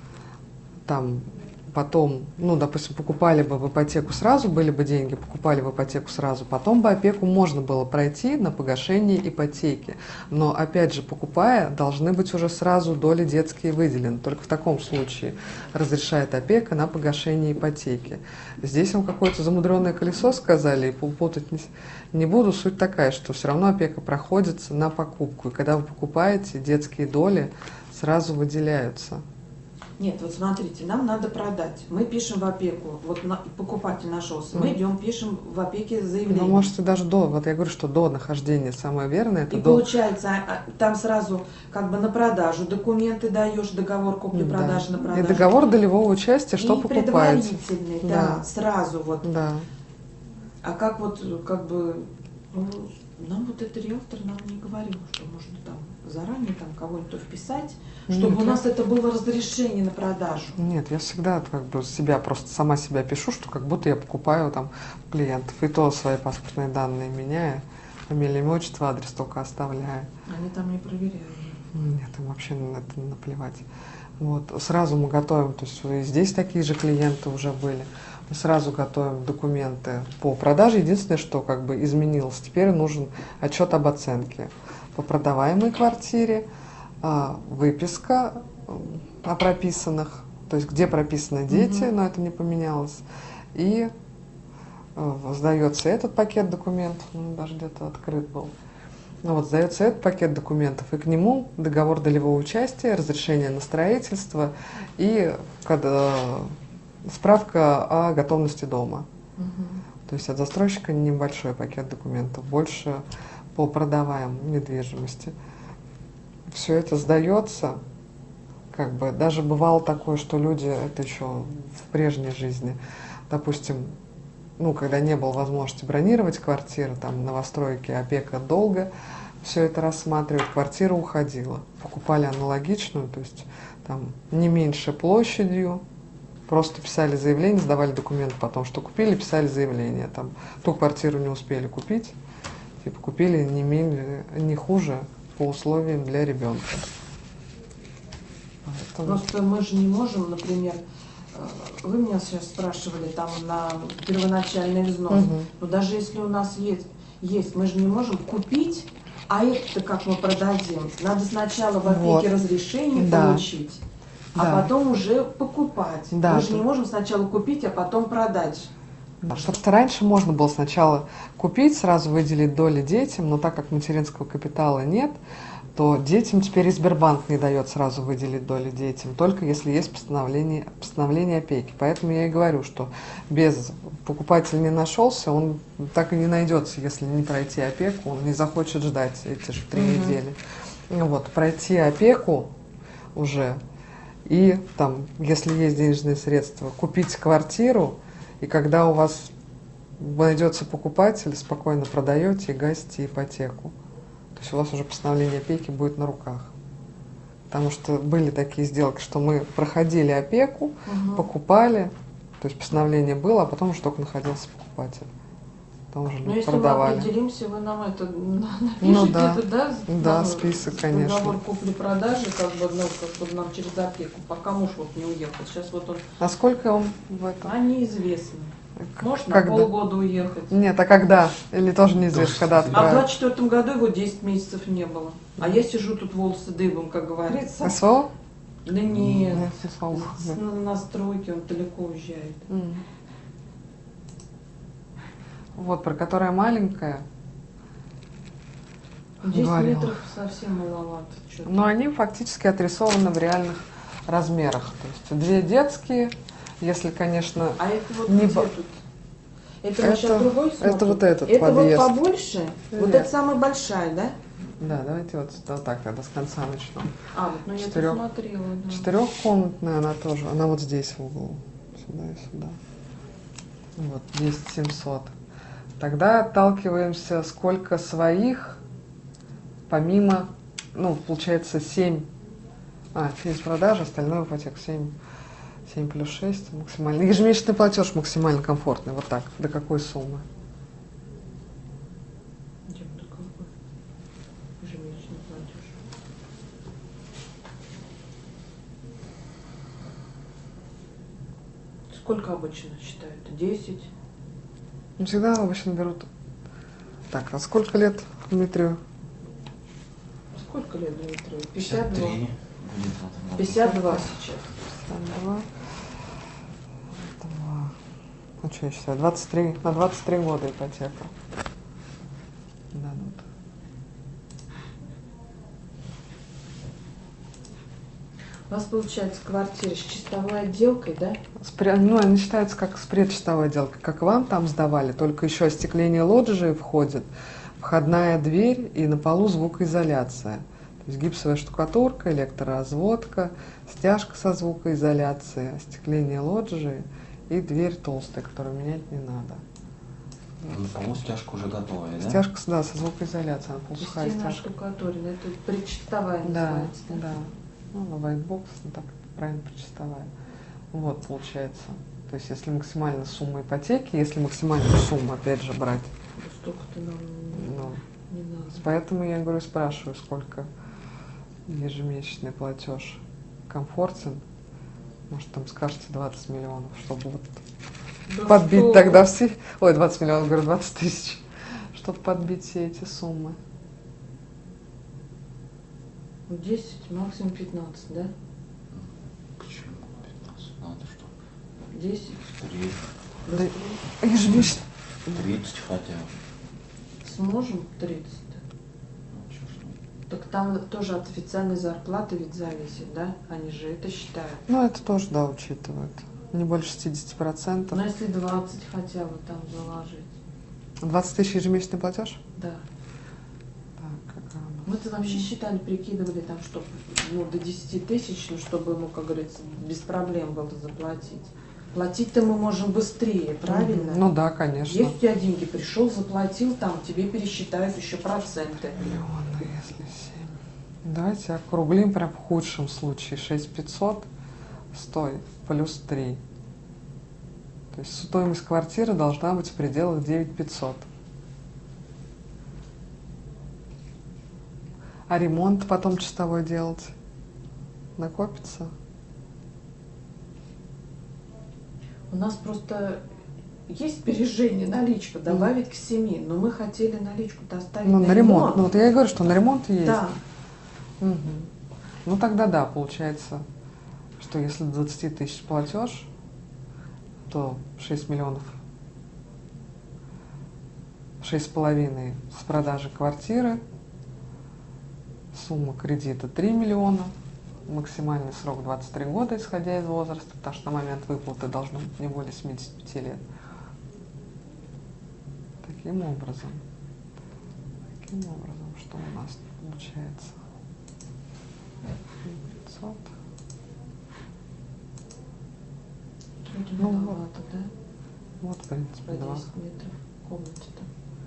там, потом, ну, допустим, покупали бы в ипотеку сразу, были бы деньги, покупали в ипотеку сразу, потом бы опеку можно было пройти на погашение ипотеки. Но, опять же, покупая, должны быть уже сразу доли детские выделены. Только в таком случае разрешает опека на погашение ипотеки. Здесь вам какое-то замудренное колесо сказали, и путать не буду. Суть такая, что все равно опека проходится на покупку. И когда вы покупаете, детские доли сразу выделяются. Нет, вот смотрите, нам надо продать. Мы пишем в опеку. Вот покупатель нашелся. Мы идем, пишем в опеке заявление. Вы можете даже до, вот я говорю, что до нахождения самое верное, это И до. получается, там сразу как бы на продажу документы даешь, договор купли-продажи на И продажу. договор долевого участия, что и покупаете. предварительный, Да. да, сразу вот. Да. А как вот, как бы, ну, нам вот этот риэлтор нам не говорил, что можно там заранее там кого-нибудь вписать, чтобы у нас это было разрешение на продажу. Нет, я всегда как бы себя просто сама себя пишу, что как будто я покупаю там клиентов, и то свои паспортные данные меняю, фамилия, имя, отчество, адрес только оставляю. Они там не проверяют. Нет, им вообще на это наплевать. Вот. Сразу мы готовим, то есть и здесь такие же клиенты уже были. Мы сразу готовим документы по продаже. Единственное, что как бы изменилось, теперь нужен отчет об оценке по продаваемой квартире, выписка о прописанных, то есть где прописаны дети, но это не поменялось. И сдается этот пакет документов, даже где-то открыт был. Ну вот, сдается этот пакет документов, и к нему договор долевого участия, разрешение на строительство и справка о готовности дома. То есть от застройщика небольшой пакет документов, больше по продаваемой недвижимости. Все это сдается, как бы, даже бывало такое, что люди, это еще в прежней жизни, допустим, ну, когда не было возможности бронировать квартиры, там, новостройки, опека долго все это рассматривает, квартира уходила. Покупали аналогичную, то есть там не меньше площадью, просто писали заявление, сдавали документы потом, что купили, писали заявление. Там, ту квартиру не успели купить, типа купили не хуже по условиям для ребенка. Поэтому... Просто мы же не можем, например, вы меня сейчас спрашивали там на первоначальный взнос, но даже если у нас есть, мы же не можем купить, а это как мы продадим? Надо сначала в опеке разрешение получить. Да. а потом уже покупать. Да, Мы же да. не можем сначала купить, а потом продать. Да, потому что раньше можно было сначала купить, сразу выделить доли детям, но так как материнского капитала нет, то детям теперь и Сбербанк не дает сразу выделить доли детям, только если есть постановление опеки. Поэтому я и говорю, что без покупателя не нашелся, он так и не найдется, если не пройти опеку, он не захочет ждать эти же 3 недели. Вот, пройти опеку уже и там, если есть денежные средства, купить квартиру, и когда у вас найдется покупатель, спокойно продаете и гасите ипотеку. То есть у вас уже постановление опеки будет на руках. Потому что были такие сделки, что мы проходили опеку, покупали, то есть постановление было, а потом уже только находился покупатель. Потом уже Но если продавали. мы определимся, вы нам это напишите, Ну да. да? Да, нам список, конечно. Договор купли-продажи, как бы нам через опеку, пока муж вот не уехал. Сейчас вот он, А сколько он в этом? неизвестно. Может на Когда? полгода уехать. Нет, а когда? Или тоже неизвестно, когда А в отправят? 24 году его 10 месяцев не было. А я сижу тут волосы дыбом, как говорится. СВО? Да нет, Нет, слава богу. на стройке он далеко уезжает. Вот, про которая маленькая. 10 Говорила. метров совсем маловато. Что-то. Но они фактически отрисованы в реальных размерах. То есть 2 детские, если, конечно, А это вот не где бо- тут? Это мы сейчас другой смотрим? это вот этот Это подъезд. вот побольше? Вот Нет. это самая большая, да? Да, давайте вот так тогда с конца начнем. А, вот, ну я Четырёх- посмотрела, да. 4-комнатная она тоже, она вот здесь в углу, сюда и сюда. Вот, 10 700. Тогда отталкиваемся, сколько своих, помимо, ну, получается 7 продажи, остальное в ипотеку 7 плюс 6 максимально. Ежемесячный платеж максимально комфортный, вот так, до какой суммы? Где вот такой ежемесячный платеж? Сколько обычно считают? 10? Ну, всегда обычно берут. Так, а сколько лет Дмитрию? Сколько лет Дмитрию? 52? 53. 52 сейчас. 52. 2. Ну, что я считаю? 23. На 23 года ипотека. Дадут. У вас получается квартира с чистовой отделкой, да? Ну, они считаются как с предчистовой отделкой, как вам там сдавали, только еще остекление лоджии входит, входная дверь и на полу звукоизоляция. То есть гипсовая штукатурка, электроразводка, стяжка со звукоизоляцией, остекление лоджии и дверь толстая, которую менять не надо. На полу стяжка уже готовая, да? Стяжка, да, со звукоизоляцией, она полусухая Стена стяжка. штукатурная, это предчистовая Да, называется, да? да. Ну, на whitebox, ну так правильно причастовая. Вот, получается. То есть, если максимальная сумма ипотеки, если максимальную сумму, опять же, брать, Столько-то нам ну, не надо. поэтому я говорю, спрашиваю, сколько ежемесячный платеж комфортен. Может, там скажете 20 миллионов, чтобы вот Да подбить что тогда вы. все... Ой, 20 миллионов, говорю, 20 тысяч. Чтобы подбить все эти суммы. 10, максимум 15, да? Почему 15? Надо что? 10. 3, Да, ежемесячно. 30 хотя бы. Сможем 30? Ну, чё ж нет. Так там тоже от официальной зарплаты ведь зависит, да? Они же это считают. Ну, это тоже, да, учитывают. Не больше 60%. Но если 20 хотя бы там заложить, 20 тысяч ежемесячный платеж? да. Так, какая у нас? Мы-то вообще считали, прикидывали там, чтобы до 10 тысяч, ну, чтобы ему, как говорится, без проблем было заплатить. Платить-то мы можем быстрее, правильно? Ну да, конечно. Есть у тебя деньги, пришел, заплатил, там тебе пересчитают еще проценты. Миллионы, если 7. Давайте округлим прям в худшем случае. 6500 плюс 3. То есть стоимость квартиры должна быть в пределах 9500. А ремонт потом чистовой делать? Накопится? У нас просто есть сбережение, наличка, добавить к 7, но мы хотели наличку-то оставить Ну, на ремонт. Ну, вот я и говорю, что на ремонт есть. Да. Мгм. Ну, тогда да, получается, что если 20 тысяч платеж, то 6 миллионов, 6,5 с продажи квартиры, сумма кредита 3 миллиона, максимальный срок 23 года, исходя из возраста, потому что на момент выплаты должно быть не более 75 лет. Таким образом, что у нас получается? 500. Ну, Ну, маловато, да? Вот, в принципе, По 10 два. метров в комнате-то.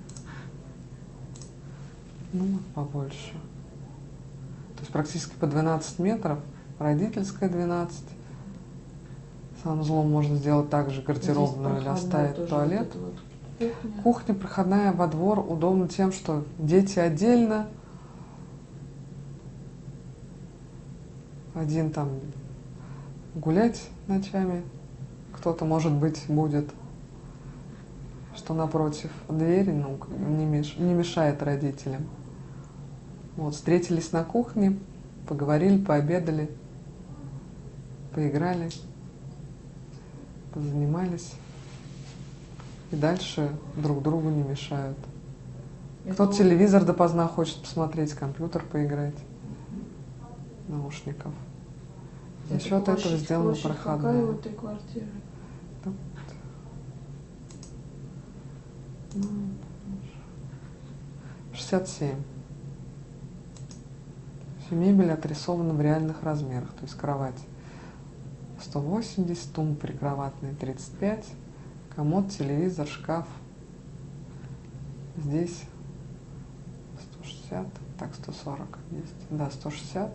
Ну, побольше. То есть практически по 12 метров, родительская 12. Санузлом можно сделать также гардеробную или оставить туалет. Вот кухня. Кухня проходная во двор удобна тем, что дети отдельно, один там гулять ночами, кто-то, может быть, будет, что напротив двери, ну, не мешает родителям. Вот, встретились на кухне, поговорили, пообедали, поиграли, позанимались. И дальше друг другу не мешают. Кто-то телевизор допоздна хочет посмотреть, компьютер поиграть, наушников. За счет этого сделана проходная. Какая у этой квартиры? 67. Все мебель отрисована в реальных размерах. То есть кровать 180, тумбы прикроватные 35, комод, телевизор, шкаф. Здесь 160, так 140 есть. Да, 160.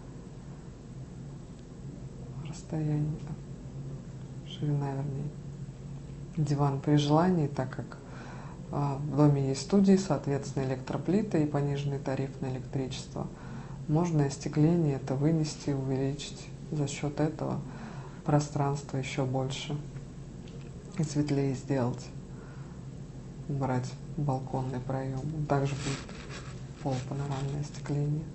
Расстояние, ширина, вернее. Диван при желании, так как в доме есть студии, соответственно, электроплита и пониженный тариф на электричество. Можно и остекление это вынести, увеличить. За счет этого пространство еще больше и светлее сделать. Убрать балконный проем. Также будет полупанорамное остекление.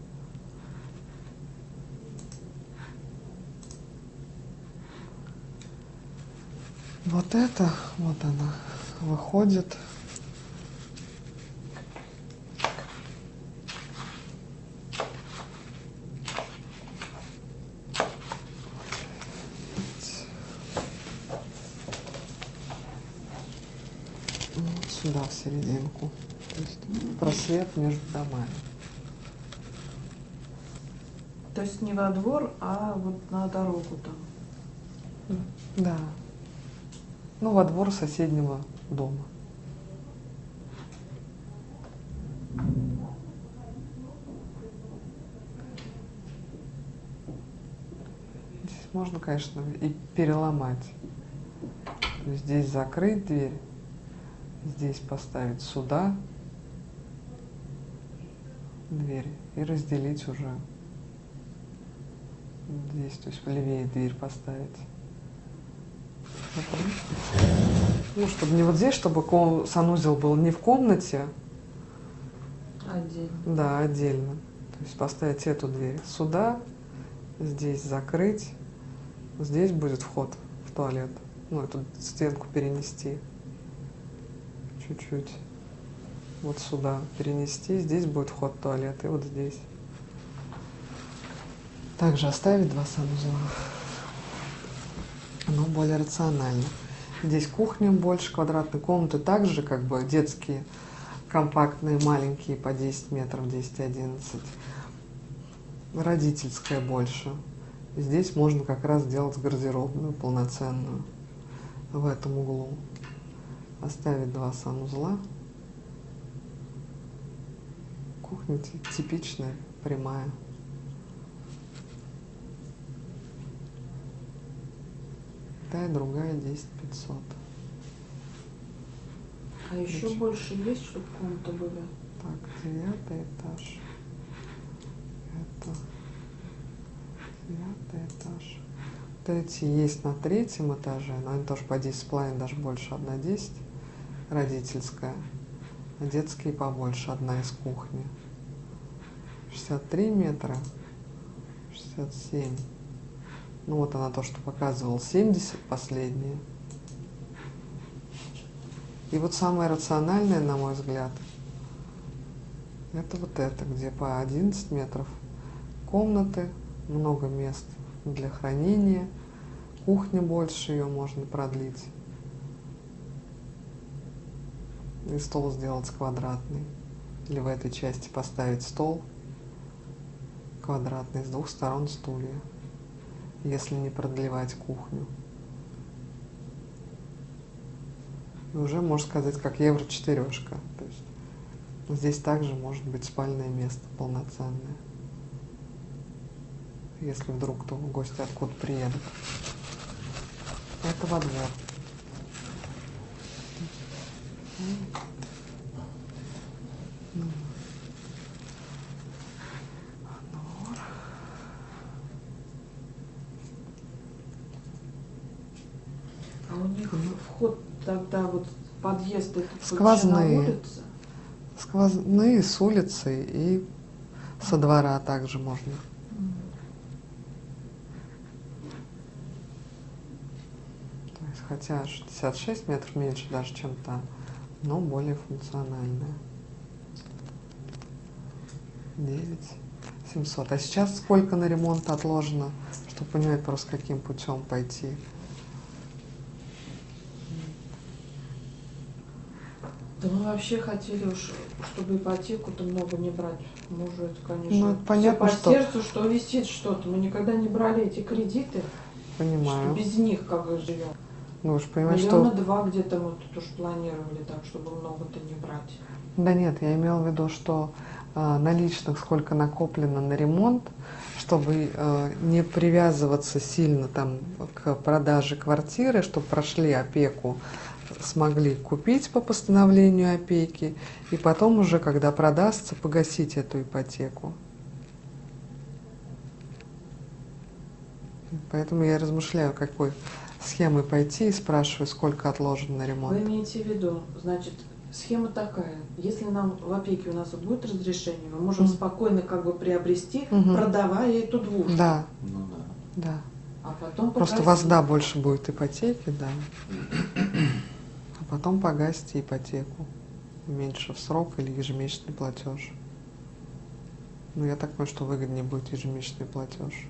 Вот это, вот она выходит. Вот сюда, в серединку. То есть просвет между домами. То есть не во двор, а вот на дорогу там. Да. Ну, во двор соседнего дома. Здесь можно, конечно, и переломать. То есть здесь закрыть дверь, здесь поставить сюда дверь и разделить уже здесь, то есть левее дверь поставить. Ну, чтобы не вот здесь, чтобы санузел был не в комнате, Отдельно. да, отдельно. То есть поставить эту дверь сюда, здесь закрыть, здесь будет вход в туалет. Ну, эту стенку перенести чуть-чуть. Вот сюда перенести, здесь будет вход в туалет, и вот здесь. Также оставить два санузла, но более рационально. Здесь кухня больше, квадратные комнаты, также как бы детские, компактные, маленькие, по 10 метров, 10-11. Родительская больше. Здесь можно как раз сделать гардеробную полноценную в этом углу. Оставить два санузла. Кухня типичная, прямая. Та и другая 10 500. А еще больше есть, чтобы комнаты были? Так, 9-й этаж. Это 9-й этаж. Вот эти есть на 3-м этаже, но они тоже по 10,5, даже больше, 1,10. Родительская. А детские побольше, одна из кухни. 63 метра, 67. Ну вот она то, что показывал, 70 последние. И вот самое рациональное, на мой взгляд, это вот это, где по 11 метров комнаты, много мест для хранения, кухня больше, ее можно продлить. И стол сделать квадратный. Или в этой части поставить стол квадратный, с двух сторон стулья, если не продлевать кухню. И уже, можно сказать, как евро-четырешка. То есть здесь также может быть спальное место полноценное, если вдруг то гости откуда приедут. Это во двор. А у них вход тогда вот подъезд это Сквозные. на улице? Сквозные с улицы и со двора также можно. То есть, хотя 66 метров меньше даже, чем там, но более функциональная. 9700. А сейчас сколько на ремонт отложено, чтобы понимать просто, каким путем пойти? Да мы вообще хотели уж, чтобы ипотеку-то много не брать. Мужу это, конечно, Ну, это понятно, всё по что- сердцу, что висит что-то. Мы никогда не брали эти кредиты, Понимаю. что без них как бы живем. Ну, вы же понимаете, Миллиона что... два где-то мы тут уж планировали так, чтобы много-то не брать. Да нет, я имела в виду, что наличных сколько накоплено на ремонт, чтобы не привязываться сильно там к продаже квартиры, чтобы прошли опеку, смогли купить по постановлению опеки, и потом уже, когда продастся, погасить эту ипотеку. Поэтому я размышляю, какой схемой пойти, и спрашиваю, сколько отложено на Вы ремонт. имеете в виду, значит, схема такая. Если нам в опеке у нас будет разрешение, мы можем спокойно как бы приобрести, Мгм. продавая эту двушку. Да, Ну да. да. А потом Просто у погасить. вас, да, больше будет ипотеки, да. А потом погасите ипотеку. Меньше в срок или ежемесячный платеж. Ну, я так понимаю, что выгоднее будет ежемесячный платеж.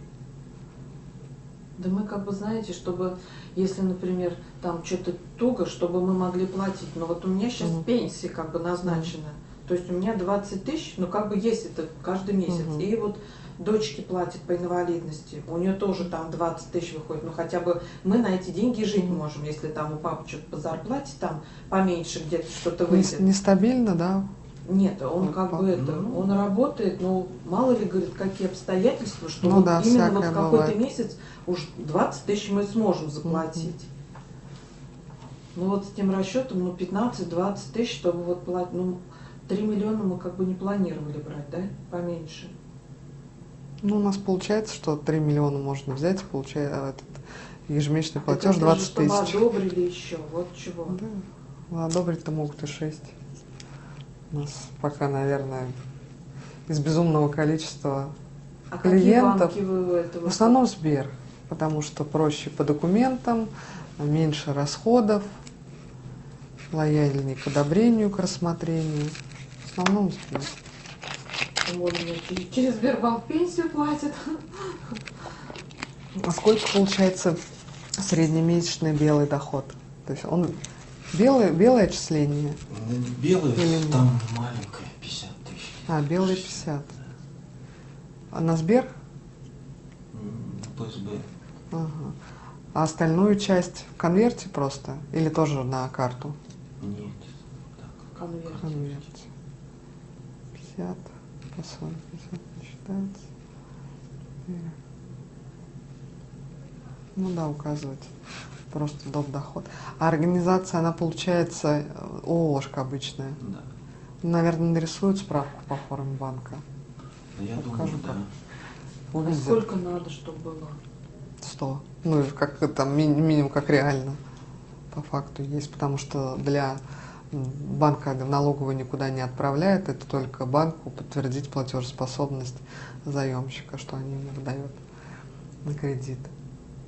Да мы как бы, знаете, чтобы, если, например, там что-то туго, чтобы мы могли платить. Но вот у меня сейчас Мгм. пенсия как бы назначена. То есть у меня 20 тысяч, но как бы есть это каждый месяц. Мгм. И вот дочке платит по инвалидности. У нее тоже там 20 тысяч выходит. Ну хотя бы мы на эти деньги жить Мгм. можем. Если там у папы что-то по зарплате там поменьше где-то что-то Не- выйдет. Нестабильно, да? Нет, он Вот как папа. бы это, он работает, но мало ли, говорит, какие обстоятельства, что Ну вот да, именно вот всякое какой-то бывает. месяц уж 20 тысяч мы сможем заплатить. Ну вот с тем расчетом, ну 15-20 тысяч, чтобы вот платить, ну 3 миллиона мы как бы не планировали брать, да, поменьше. Ну, у нас получается, что 3 миллиона можно взять, получая этот ежемесячный платеж Это 20 чтобы тысяч. одобрили еще, вот чего. Да, ну, одобрить-то могут и 6. У нас пока, наверное, из безумного количества А клиентов. какие банки вы этого? В основном Сбер, потому что проще по документам, меньше расходов, лояльнее к одобрению, к рассмотрению. В основном Сбер. Вот у меня через Сбербанк пенсию платят. А сколько получается среднемесячный белый доход? То есть он белое отчисление, Белый, Или там маленькая, 50 тысяч. а белый 50. А на Сбер? ПСБ. Ага. А остальную часть в конверте просто? Или тоже на карту? Нет. Так. Конверт. В конверте. 50, по 40, 50 не считается. Ну да, указывать. Просто доп. Доход. А организация, она получается ООшка обычная. Да. Наверное, нарисуют справку по форме банка. Да я Покажу, думаю, да. А Увидят. сколько надо, чтобы было? 100. Ну, как там минимум, как реально по факту есть, потому что для банка налоговый никуда не отправляет, это только банку подтвердить платежеспособность заемщика, что они ему выдают на кредит.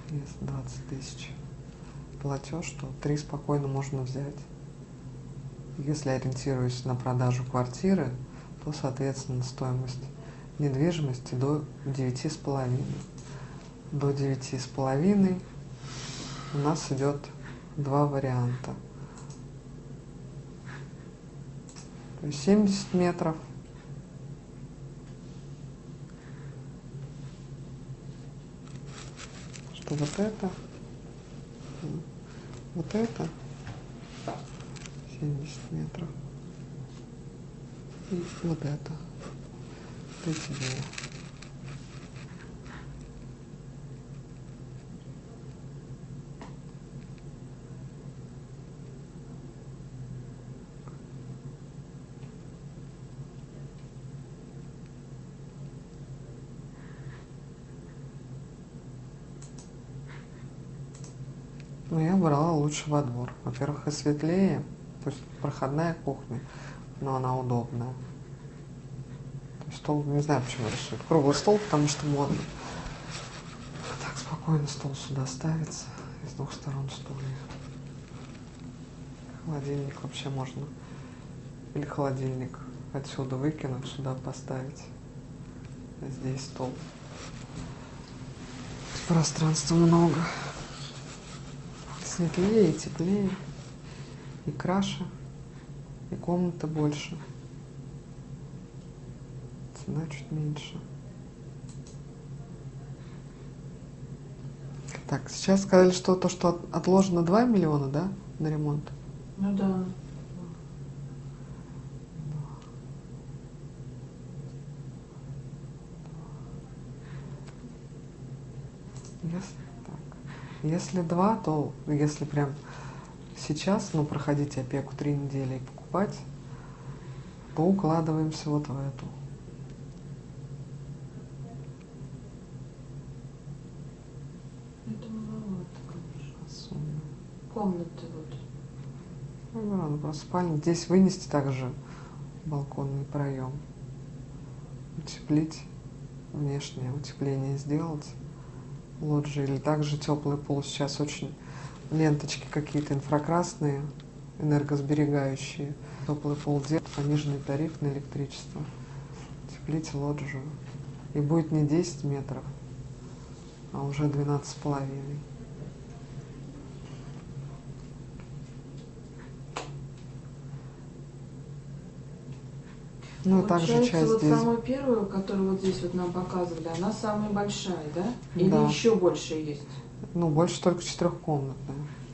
Если 20 тысяч платеж, то 3 спокойно можно взять. Если ориентируюсь на продажу квартиры, то, соответственно, стоимость недвижимости до 9,5. До 9,5 у нас идет два варианта. То есть 70 метров. Что вот это 70 метров. И вот это. Эти две. Но я брала лучше во двор. Во-первых, и светлее, то есть проходная кухня, но она удобная. То есть стол, не знаю, почему решили. Круглый стол, потому что модно. А так спокойно стол сюда ставится. И с двух сторон стулья. Холодильник вообще можно. Или холодильник отсюда выкинуть, сюда поставить. А здесь стол. Пространства много. Светлее и теплее, и краше, и комната больше. Цена чуть меньше. Так, сейчас сказали, что то, что отложено 2 миллиона, да, на ремонт? Ну да. Если 2, то если прям сейчас, ну, проходить опеку 3 недели и покупать, то укладываемся вот в эту. Это маловато, конечно. Сумму. Комнаты вот. Ну, просто спальня. Здесь вынести также балконный проем. Утеплить, внешнее утепление сделать. Лоджии или также теплый пол. Сейчас очень ленточки какие-то инфракрасные, энергосберегающие. Теплый пол делать, пониженный тариф на электричество. Утеплить лоджию. И будет не 10 метров, а уже 12,5. Ну и также Получается, часть вот здесь. самую первую, которую вот здесь вот нам показывали, она самая большая, да? Или Да. еще больше есть? Ну, больше только 4-комнатная.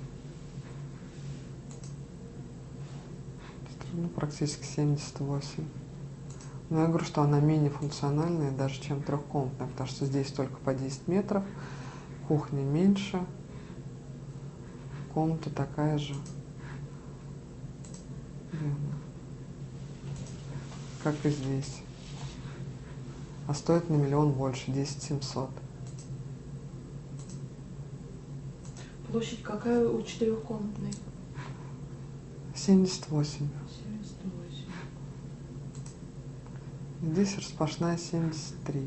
Ну, практически 78. Но я говорю, что она менее функциональная даже, чем 3-комнатная, потому что здесь только по 10 метров, кухня меньше, комната такая же, как и здесь. А стоит на миллион больше, 10 700. Площадь какая у 4-комнатной? 78. 78. Здесь распашная 73.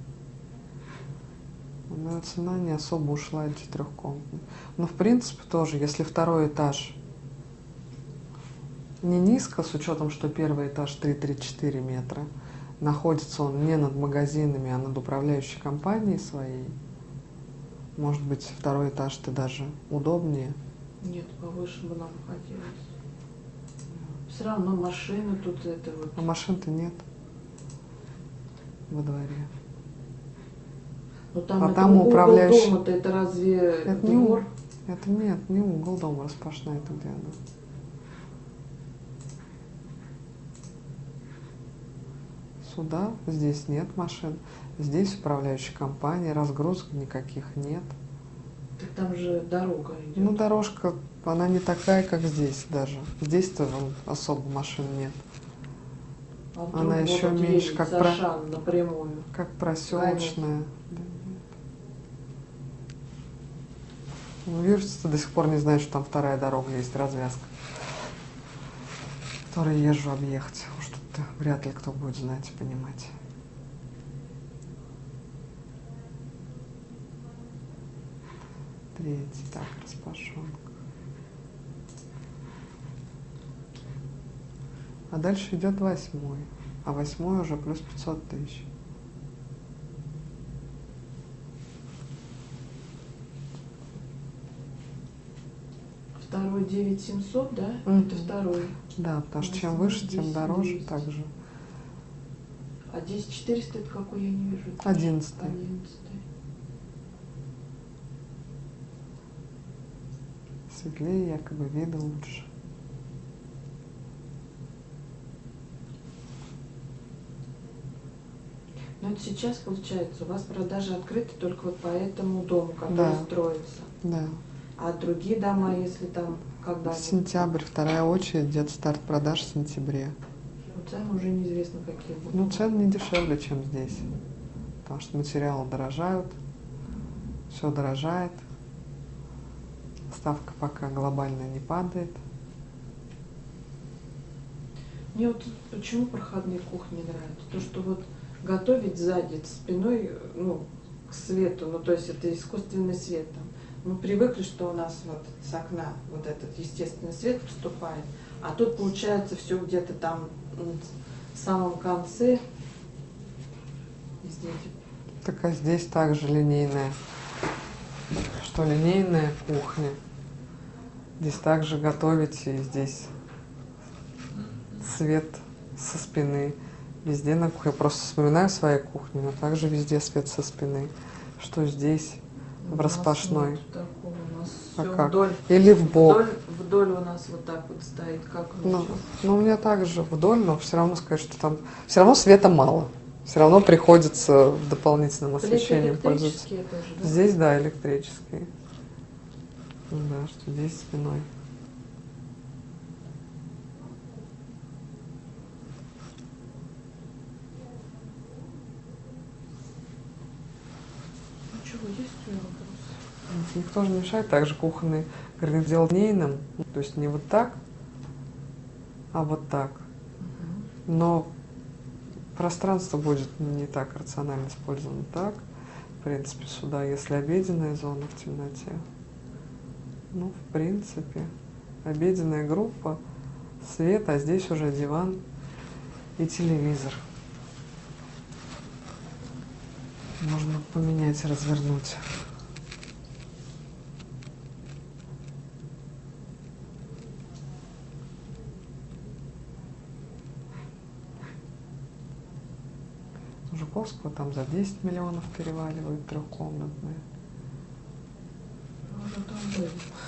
Но цена не особо ушла от 4-комнатной. Но в принципе тоже, если второй этаж не низко, с учетом, что первый этаж 3-4 метра, находится он не над магазинами, а над управляющей компанией своей, может быть, второй этаж-то даже удобнее. Нет, повыше бы нам хотелось. Все равно машины тут это вот. А машин-то нет во дворе. Но там А это там угол управляющий- дома-то, это разве Это не двор? Это нет, не угол дома распашная, это где она? Сюда, здесь нет машин, здесь управляющая компания, разгрузок никаких нет. Так там же дорога идет. Ну, дорожка, она не такая, как здесь даже. Здесь-то особо машин нет. А вдруг она еще будут меньше, ездить как с Ашан напрямую. Как проселочная. Да, нет. Ну, Виржица до сих пор не знает, что там вторая дорога есть, развязка, которой езжу объехать. Уж тут вряд ли кто будет знать и понимать. Третий, так, распашонка. А дальше идет 8-й. А 8-й уже плюс 500 тысяч. Второй 9700, да? Мгм. Это второй. Да, потому что чем выше, тем 10 дороже 200. также. А 10400 это какой, я не вижу. 11-й. 11-й. Светлее, якобы виды лучше. Но это сейчас получается, у вас продажи открыты только вот по этому дому, который Да. строится. Да. А другие дома, если там когда Сентябрь, вторая очередь, где-то старт продаж в сентябре. цены уже неизвестно какие будут. Ну, цены не дешевле, чем здесь. Потому что материалы дорожают, все дорожает. Ставка пока глобально не падает. Мне вот почему проходные кухни нравятся? То, что вот готовить сзади спиной, ну, к свету, ну, то есть это искусственный свет там. Мы привыкли, что у нас вот с окна вот этот естественный свет поступает, а тут получается все где-то там в самом конце. И здесь. Так, а здесь также линейная. Что линейная кухня. Здесь также готовить, и здесь свет со спины. Везде на кухне. Я просто вспоминаю своей кухню, но также везде свет со спины. Что здесь в распашной. У нас нет такого, у нас А всё как? вдоль. Или в бок. Вдоль у нас вот так вот стоит, как Ну, у меня также вдоль, но все равно сказать, что там все равно света мало. Все равно приходится дополнительным освещением пользоваться. электрические тоже, да? Здесь, да, электрические. Ну да, что здесь спиной. Ну чего, есть у меня вопрос? Никто же не мешает. Также кухонный гарнир делать линейным. То есть не вот так, а вот так. Но пространство будет не так рационально использовано. Так, в принципе, сюда, если обеденная зона в темноте. Ну, в принципе, обеденная группа, свет, а здесь уже диван и телевизор. Можно поменять, развернуть. Жуковского там за 10 миллионов переваливают трехкомнатные. Мы уже там были.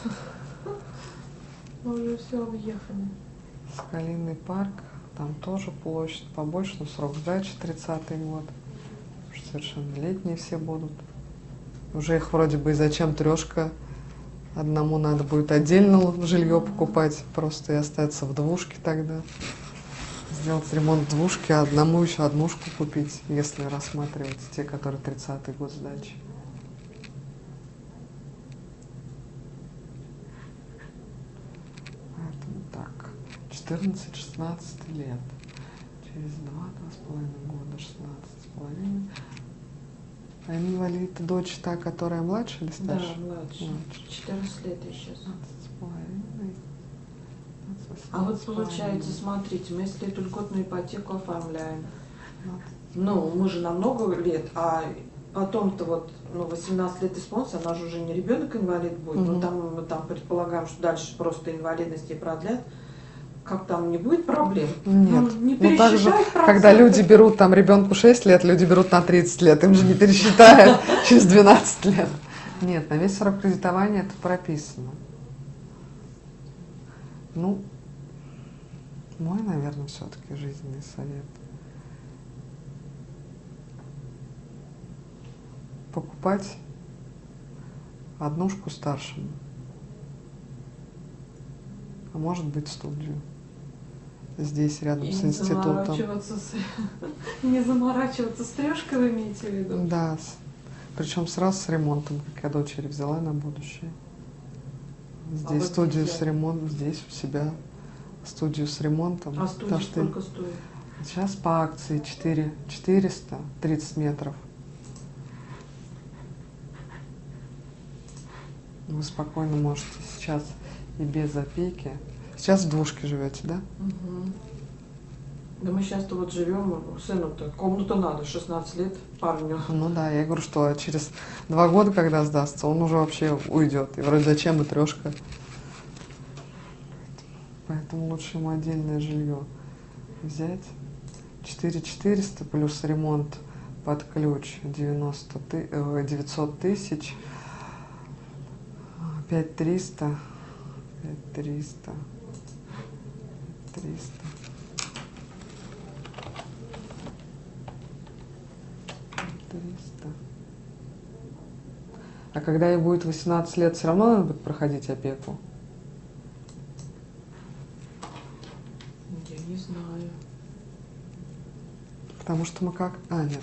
Мы уже все объехали. Скалиный парк, там тоже площадь побольше, но срок сдачи 30-й год. Потому что совершеннолетние все будут. Уже их вроде бы и зачем трешка. Одному надо будет отдельно жилье покупать, просто и остаться в двушке тогда. Сделать ремонт двушки, а одному еще однушку купить, если рассматривать те, которые 30-й год сдачи. Поэтому так, 14-16 лет. Через 2-2,5 года, 16,5. А инвалид, дочь та, которая младше или Да, старше? младше. 14 лет я сейчас. 15,5. А вот получается, смотрите, мы если эту льготную ипотеку оформляем, ну, мы же на много лет, а потом-то вот, ну, 18 лет исполнится, она же уже не ребенок-инвалид будет, Мгм. но там мы там предполагаем, что дальше просто инвалидность ей продлят. Как там, не будет проблем? Нет. Ну, не Ну, также, пересчитать когда проценты. люди берут там ребенку 6 лет, люди берут на 30 лет, им же не пересчитают через 12 лет. Нет, на весь срок кредитования это прописано. Ну, мой, наверное, все-таки жизненный совет. Покупать однушку старшему, а может быть студию. Здесь, рядом И с не институтом. не заморачиваться с трешкой, вы имеете в виду? Да, причем сразу с ремонтом, как я дочери взяла на будущее. Здесь вот студию где? с ремонтом, здесь у себя студию с ремонтом. А Потому студия что сколько стоит? сейчас по акции 400, 30 метров. Вы спокойно можете сейчас и без опеки. Сейчас в двушке живете, да? Мгм. Да мы сейчас-то вот живем, сыну-то комнату надо, 16 лет парню. Ну да, я говорю, что через 2 года, когда сдастся, он уже вообще уйдет. И вроде зачем и трешка. Поэтому лучше ему отдельное жилье взять. 4400 плюс ремонт под ключ 900 тысяч. 5300. 5300. 300. А когда ей будет 18 лет, все равно надо будет проходить опеку? Я не знаю. Потому что мы как... нет.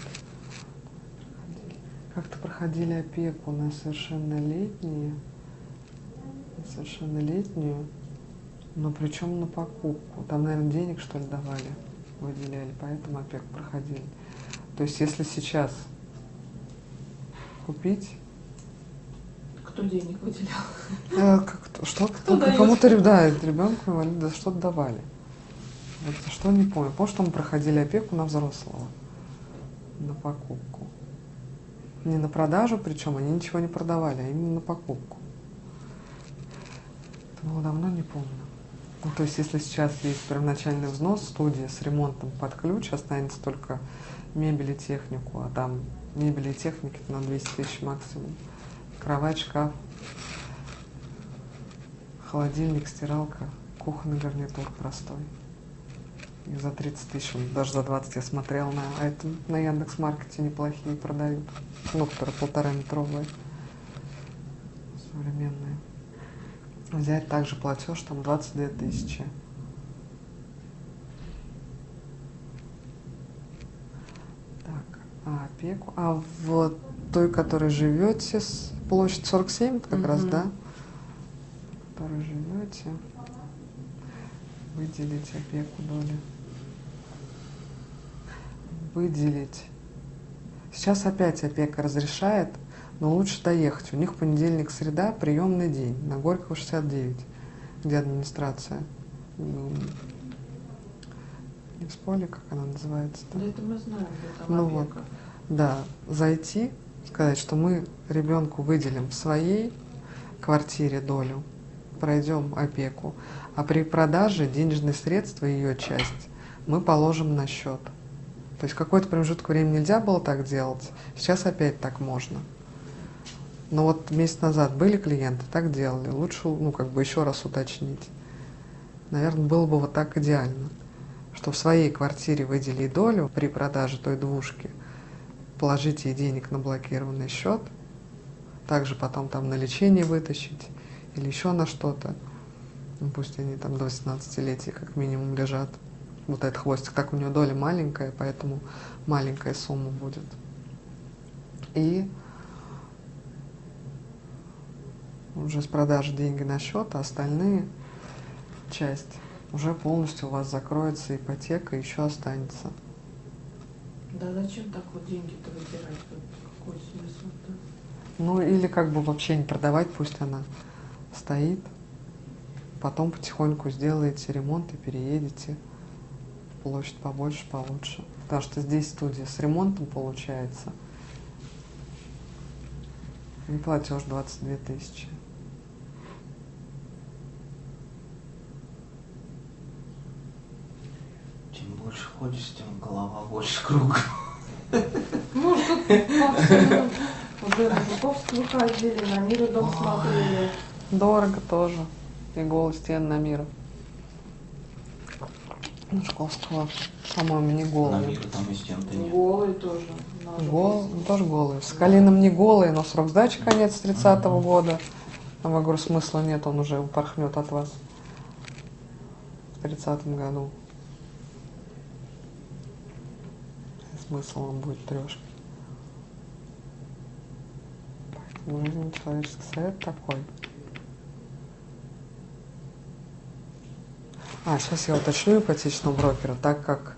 Как-то проходили опеку на совершеннолетнюю, но причем на покупку. Там, наверное, денег, что ли, давали, выделяли, поэтому опеку проходили. То есть, если сейчас купить... Кто денег выделял? Что-то дает? кому-то, да, ребенку инвалида что-то давали. Вот что не помню. Помню, что мы проходили опеку на взрослого, на покупку. Не на продажу, причем они ничего не продавали, а именно на покупку. Это было давно, не помню. Ну, то есть, если сейчас есть первоначальный взнос, студия с ремонтом под ключ, останется только мебель и технику, а там мебели и техники на 200 тысяч максимум. Кровать, шкаф, холодильник, стиралка, кухонный гарнитур простой. И за 30 тысяч, даже за 20 я смотрел а это на Яндекс.Маркете неплохие продают. Ну, которые 1,5-метровые, современные. Взять также платеж, там 22 тысячи. Так, опеку. А в той, которой живете, площадь 47, как раз, да? В которой живете, выделить опеку доли. Выделить. Сейчас опять опека разрешает, но лучше доехать. У них понедельник, среда, приемный день на Горького 69, где администрация. Лесполе, как она называется-то? Да это мы знаем, где там Ну опека. вот, да, зайти, сказать, что мы ребенку выделим в своей квартире долю, пройдем опеку, а при продаже денежные средства, ее часть, мы положим на счет. То есть какой-то промежуток времени нельзя было так делать, сейчас опять так можно. Но вот месяц назад были клиенты, так делали. Лучше, еще раз уточнить. Наверное, было бы вот так идеально, что в своей квартире выдели долю при продаже той двушки, положите ей денег на блокированный счет, также потом там на лечение вытащить или еще на что-то. Пусть они там до 18-летия как минимум лежат. Вот этот хвостик, так у нее доля маленькая, поэтому маленькая сумма будет. И уже с продажи деньги на счет, а остальные часть уже полностью у вас закроется ипотека, еще останется. Да зачем так вот деньги-то выбирать? Какой смысл-то? Или вообще не продавать, пусть она стоит. Потом потихоньку сделаете ремонт и переедете. Площадь побольше, получше. Потому что здесь студия с ремонтом получается. И платеж 22 тысячи. Чем больше ходишь, тем голова больше круг. Может, тут по всем уже на Жуковского ходили, на Миру дом смотрели. Дорого тоже. И голый стен на Мира. Жуковского, по-моему, не На голый. миру там и стен-то нет. Голый тоже. Тоже голый. С Калином не голый, но срок сдачи конец 30-го года. А я говорю, смысла нет, он уже упорхнет от вас в 30-м году. Смысл он будет трешки. Поэтому жизненный человеческий совет такой. Сейчас я уточню ипотечного брокера, так как...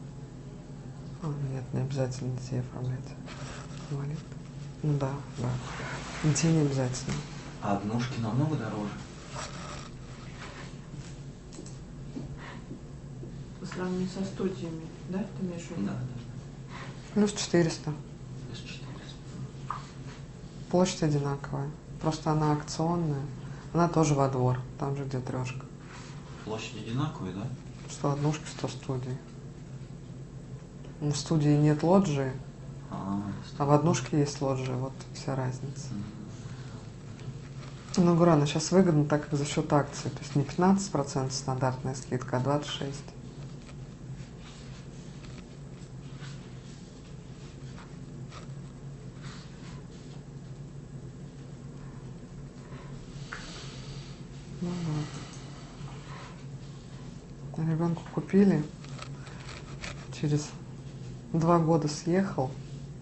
Нет, не обязательно детей оформлять. Инвалид. Да. Детей не обязательно. А однушки намного дороже. По сравнению со студиями, да, ты имеешь в виду? Да. Плюс 400. Плюс 400. Площадь одинаковая. Просто она акционная. Она тоже во двор, там же, где трешка. Площадь одинаковая, да? Что однушки, 100 студий. В студии нет лоджии, а в однушке есть лоджия. Вот вся разница. Ну, говорю, она сейчас выгодна, так как за счет акций. То есть не 15% стандартная скидка, а 26%. Ну вот. Ребенку купили. Через 2 года съехал.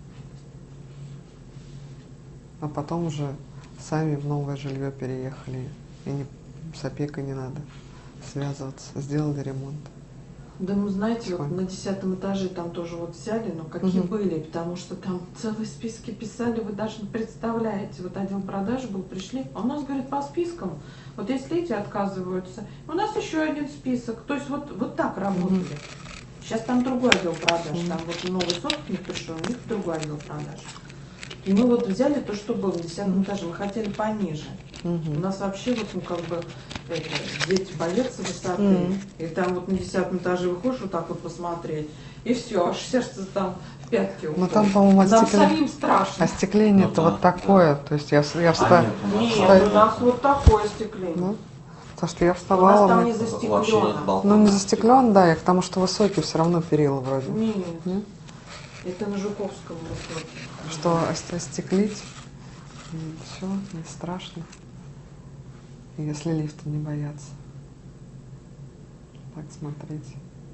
А потом уже сами в новое жилье переехали. И с опекой не надо связываться. Сделали ремонт. Да, ну знаете, вот Сколько? на 10 этаже там тоже вот взяли, но какие Мгм. были, потому что там целые списки писали, вы даже не представляете. Вот отдел продаж был, пришли, а у нас, говорит, по спискам, вот если эти отказываются, у нас еще один список. То есть вот так работали. Сейчас там другой отдел продаж, там вот новый собственник пришел, у них другой отдел продаж. И мы вот взяли то, что было на 10 этаже, мы хотели пониже. У нас вообще вот, ну, как бы, дети боятся высоты. И там вот на 10 этаже выходишь вот так вот посмотреть, и все, аж сердце там в пятки уходит. Но там, по-моему, Нам самим страшно. остекление-то Ну да, вот такое. То есть я А встала. нет, у нас Нет, у нас вот такое стекление. Ну, потому что я У нас вставала. там не мне- вообще нет застеклено. балкона. Ну, не застеклен, да, я к тому, что высокий все равно перила вроде. Нет, Нет? это на Жуковском высоке. Что остеклить, все, не страшно. Если лифта не бояться. Так смотреть.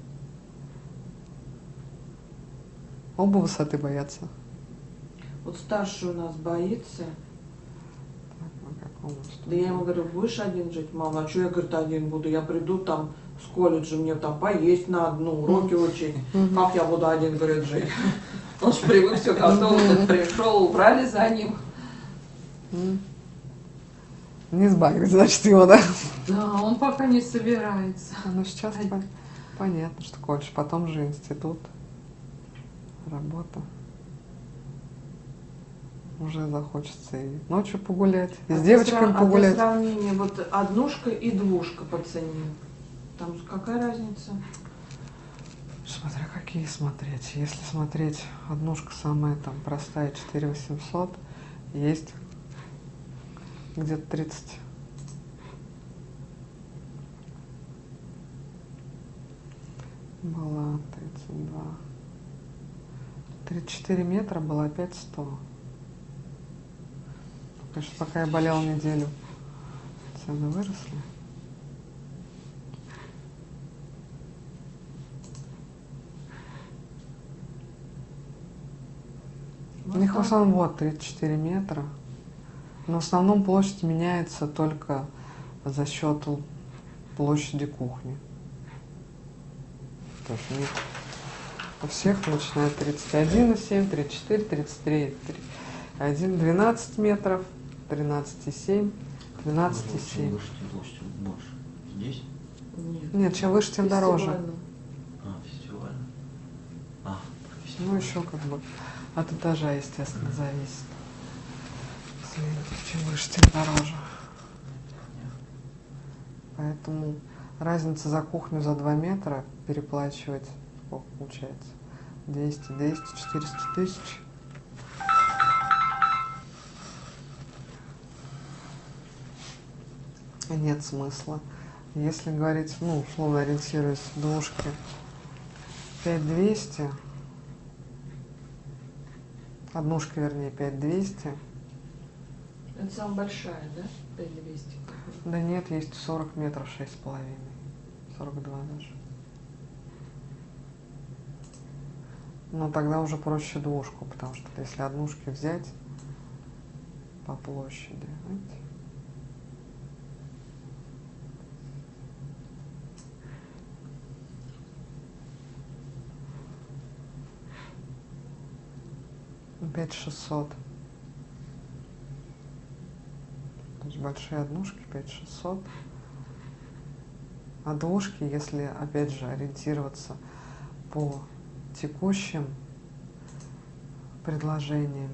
Оба высоты боятся. Вот старший у нас боится. Так, на каком Да я ему говорю, будешь один жить, мама? А что я, говорит, один буду? Я приду там с колледжа, мне там поесть надо, ну, уроки учить. Как я буду один, говорит, жить? Он же привык, все готово, тут пришел, убрали за ним. Не сбагрить, значит, его, да? Да, он пока не собирается. Ну, сейчас понятно, что колледж, потом же институт, работа. Уже захочется и ночью погулять, и с девочками Для погулять. сравнения, вот однушка и двушка по цене. Там какая разница? Смотря какие смотреть. Если смотреть однушка самая там простая, 4800, есть где-то 30. Была 32. 34 метра была 5100. Конечно, пока я болела неделю, цены выросли. У них в основном вот 34 метра. Но в основном площадь меняется только за счет площади кухни. То есть у них у всех начинает 31,7, 34, 33, 1, 12 метров, 13,7, 12,7. Выше, тем площадь больше. Здесь? Нет. Нет, чем выше, тем дороже. Фестивально. Фестивально. Ну, еще как бы от этажа, естественно, зависит. Чем выше, тем дороже. Поэтому разница за кухню за 2 метра переплачивать, сколько получается? 200, 200, 400 тысяч. Нет смысла. Если говорить, ну, условно ориентируясь в двушке, 5200, однушка, вернее, 5200. Это самая большая, да? 5200. Да нет, есть 40 метров, 6,5. 42 даже. Но тогда уже проще двушку, потому что если однушки взять по площади, знаете, $5600. есть большие однушки 5600. А двушки, если опять же ориентироваться по текущим предложениям,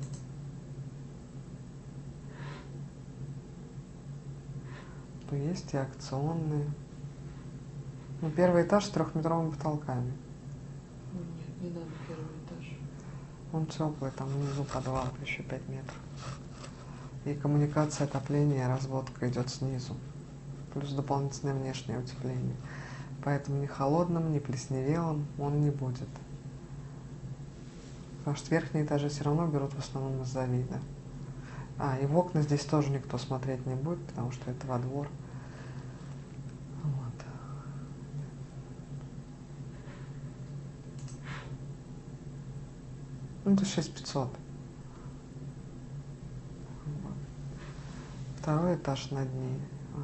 то есть и акционные. Ну, первый этаж с 3-метровыми потолками. Нет, не надо первый этаж. Он теплый, там внизу подвал еще 5 метров. И коммуникация отопления, разводка идет снизу. Плюс дополнительное внешнее утепление. Поэтому ни холодным, ни плесневелым он не будет. Потому что верхние этажи все равно берут в основном из-за вида. И в окна здесь тоже никто смотреть не будет, потому что это во двор. Вот. Ну, это 6500. Вот. Второй этаж над ней.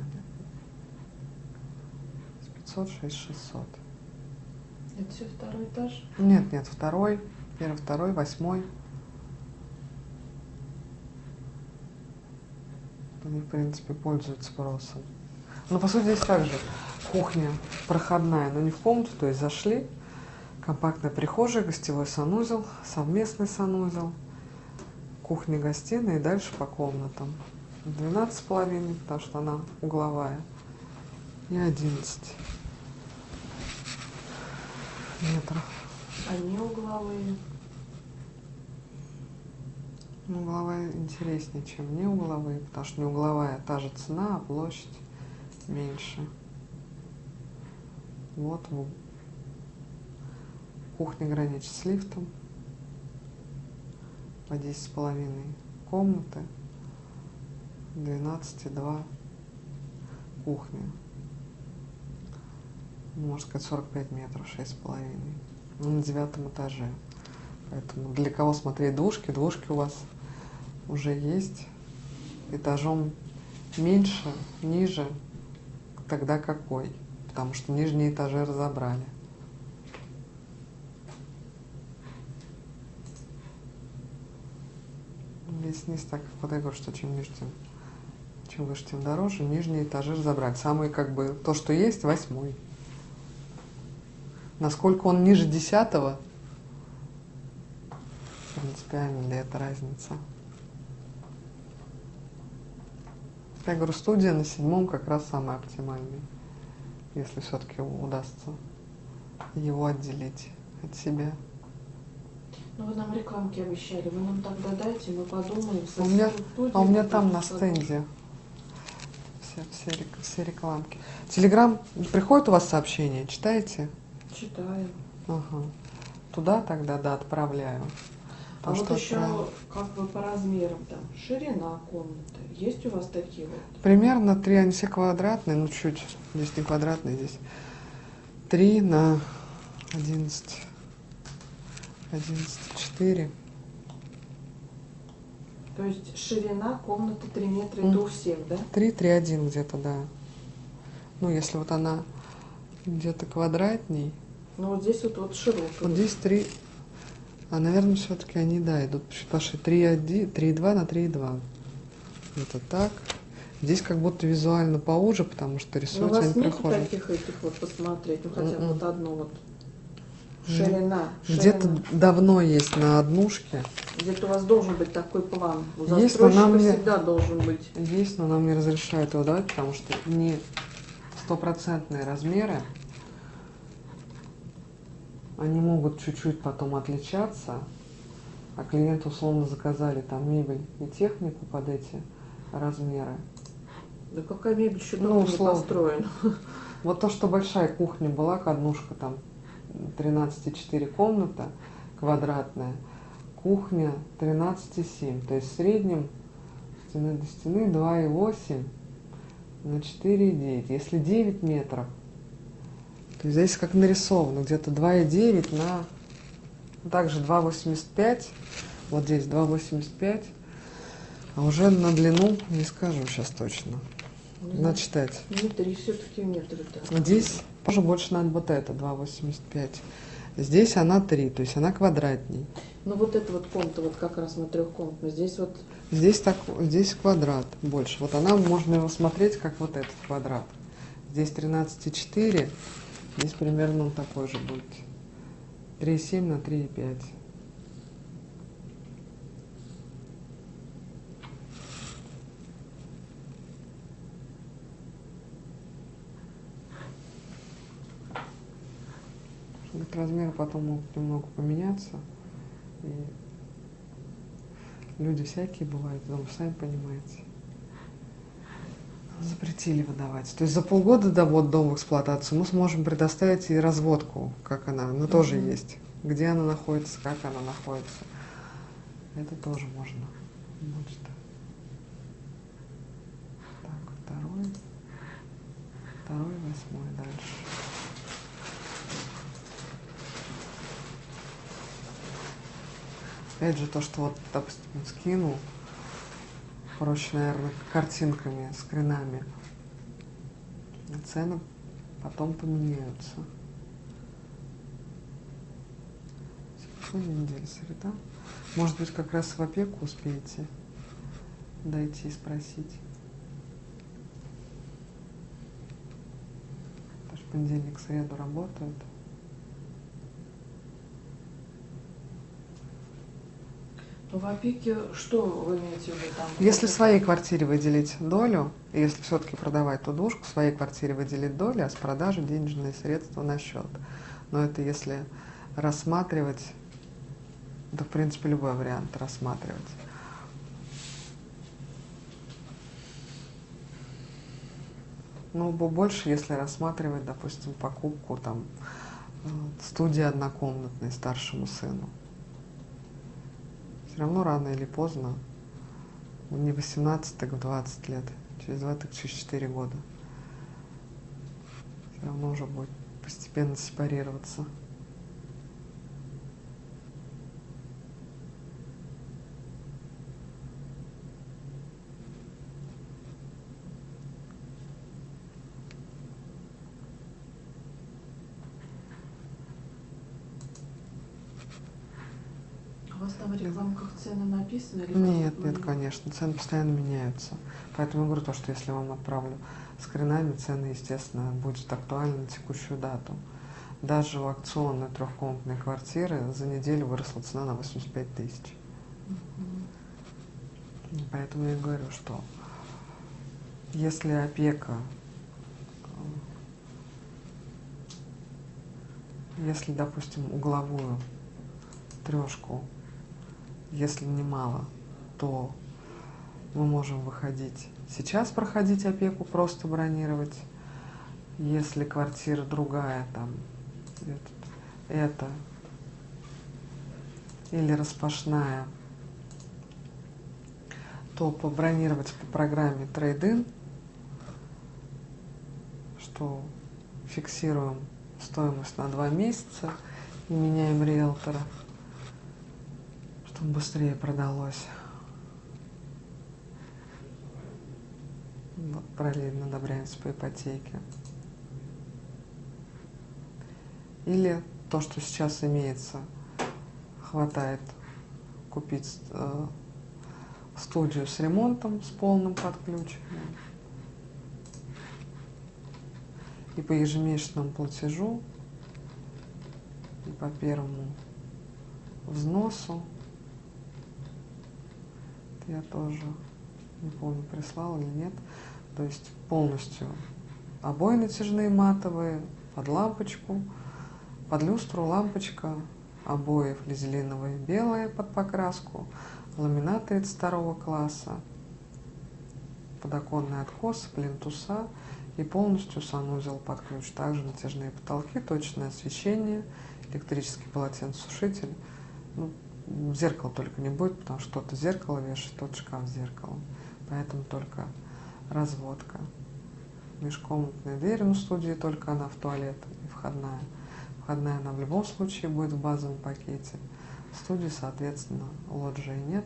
500, 6600. Это все второй этаж? Нет, второй, первый, второй, 8. Они, в принципе, пользуются спросом. Но, по сути, здесь также кухня проходная, но не в комнату, то есть зашли, компактная прихожая, гостевой санузел, совместный санузел, кухня-гостиная и дальше по комнатам. 12,5, потому что она угловая, и 11 метров. Они угловые. Ну, угловая интереснее, чем не угловые, потому что не угловая та же цена, а площадь меньше. Вот кухня граничит с лифтом. По 10,5 комнаты, 12,2 кухня. Можно сказать, 45 метров, 6,5. На 9 этаже. Поэтому для кого смотреть двушки? Двушки у вас уже есть. Этажом меньше, ниже. Тогда какой? Потому что нижние этажи разобрали. Здесь низ, так как я говорю, что чем ниже, чем выше, тем дороже. Нижние этажи разобрали. Самый, то, что есть, 8. Насколько он ниже 10-го, принципиально ли это разница? Я говорю, студия на 7 как раз самый оптимальный, если все-таки удастся его отделить от себя. Ну, вы нам рекламки обещали, вы нам тогда дайте, мы подумаем. У меня там на стенде все рекламки. Телеграм, приходит у вас сообщение, читаете? Читаем. Ага. Туда тогда, да, отправляю. А вот еще как бы по размерам там, ширина комнаты, есть у вас такие вот? Примерно 3, они все квадратные, ну чуть, здесь не квадратные, здесь 3 на 11,4. То есть ширина комнаты 3 метра, это у всех, да? 3,1 где-то, да. Ну, если вот она где-то квадратней. Ну, вот здесь вот широкая. Вот здесь 3. А, наверное, все-таки они, да, идут, потому что 3,2 на 3,2. Это так. Здесь как будто визуально поуже, потому что рисуют они прохожие. У вас нет таких этих вот посмотреть, ну хотя бы вот одну вот ширина. Где-то давно есть на однушке. Где-то у вас должен быть такой план. У Есть, но застройщика всегда должен быть. Есть, но нам не разрешают его давать, потому что не стопроцентные размеры. Они могут чуть-чуть потом отличаться, а клиенту условно заказали там мебель и технику под эти размеры. Да какая мебель еще Ну, не построена? Вот то, что большая кухня была, однушка там 13,4 комната квадратная, кухня 13,7, то есть в среднем стены до стены 2,8 на 4,9. Если 9 метров, то здесь как нарисовано, где-то 2,9 на также 2,85, вот здесь 2,85, а уже на длину не скажу сейчас точно. Надо читать. Не 3 все-таки метра. Здесь тоже больше надо вот это, 2,85. Здесь она 3, то есть она квадратней. Ну вот эта вот комната, вот как раз мы трехкомнатная, здесь вот... Здесь квадрат больше. Вот она, можно его смотреть, как вот этот квадрат. Здесь 13,4, здесь примерно он такой же будет. 3,7 на 3,5. Размеры потом могут немного поменяться. И люди всякие бывают, дома, сами понимаете. Запретили выдавать. То есть за полгода до ввода дома в эксплуатацию мы сможем предоставить и разводку, как она тоже есть. Где она находится, как она находится. Это тоже можно будет. Так, второй, 8 дальше. Опять же, то, что вот, допустим, скинул, проще, наверное, картинками, скринами. Цены потом поменяются. Сегодня неделя, среда. Может быть, как раз в опеку успеете дойти и спросить. Потому что в понедельник, среду работают. В опеке что вы имеете в виду там? Если в своей квартире выделить долю, если все-таки продавать ту двушку, в своей квартире выделить долю, а с продажи денежные средства на счет. Но это если рассматривать, да, в принципе, любой вариант рассматривать. Ну, больше, если рассматривать, допустим, покупку там студии однокомнатной старшему сыну. Все равно рано или поздно, не 18, так в 20 лет, через 2, так через 4 года. Все равно уже будет постепенно сепарироваться. У вас там в рекламках цены написаны? Или Нет, нет, конечно, цены постоянно меняются. Поэтому я говорю то, что если вам отправлю скринами, цены, естественно, будет актуальны на текущую дату. Даже у акционной трехкомнатной квартиры за неделю выросла цена на 85 тысяч. Поэтому я говорю, что если опека, если, допустим, угловую трешку, если немало, то мы можем выходить сейчас, проходить опеку, просто бронировать. Если квартира другая, там, это или распашная, то побронировать по программе Trade-in, что фиксируем стоимость на 2 месяца и меняем риэлтора, чтобы быстрее продалось. Вот, параллельно одобряемся по ипотеке. Или то, что сейчас имеется, хватает купить студию с ремонтом, с полным подключением. И по ежемесячному платежу, и по первому взносу. Это я тоже не помню, прислала или нет. То есть полностью обои натяжные матовые, под лампочку, под люстру лампочка, обои флизелиновые белые под покраску, ламинат 32 класса, подоконный откос, плинтуса и полностью санузел под ключ. Также натяжные потолки, точное освещение, электрический полотенцесушитель. Ну, зеркало только не будет, потому что тот зеркало вешает, тот шкаф с зеркалом. Поэтому только разводка. Межкомнатная дверь на студии, только она в туалет и входная. Входная она в любом случае будет в базовом пакете. В студии, соответственно, лоджии нет.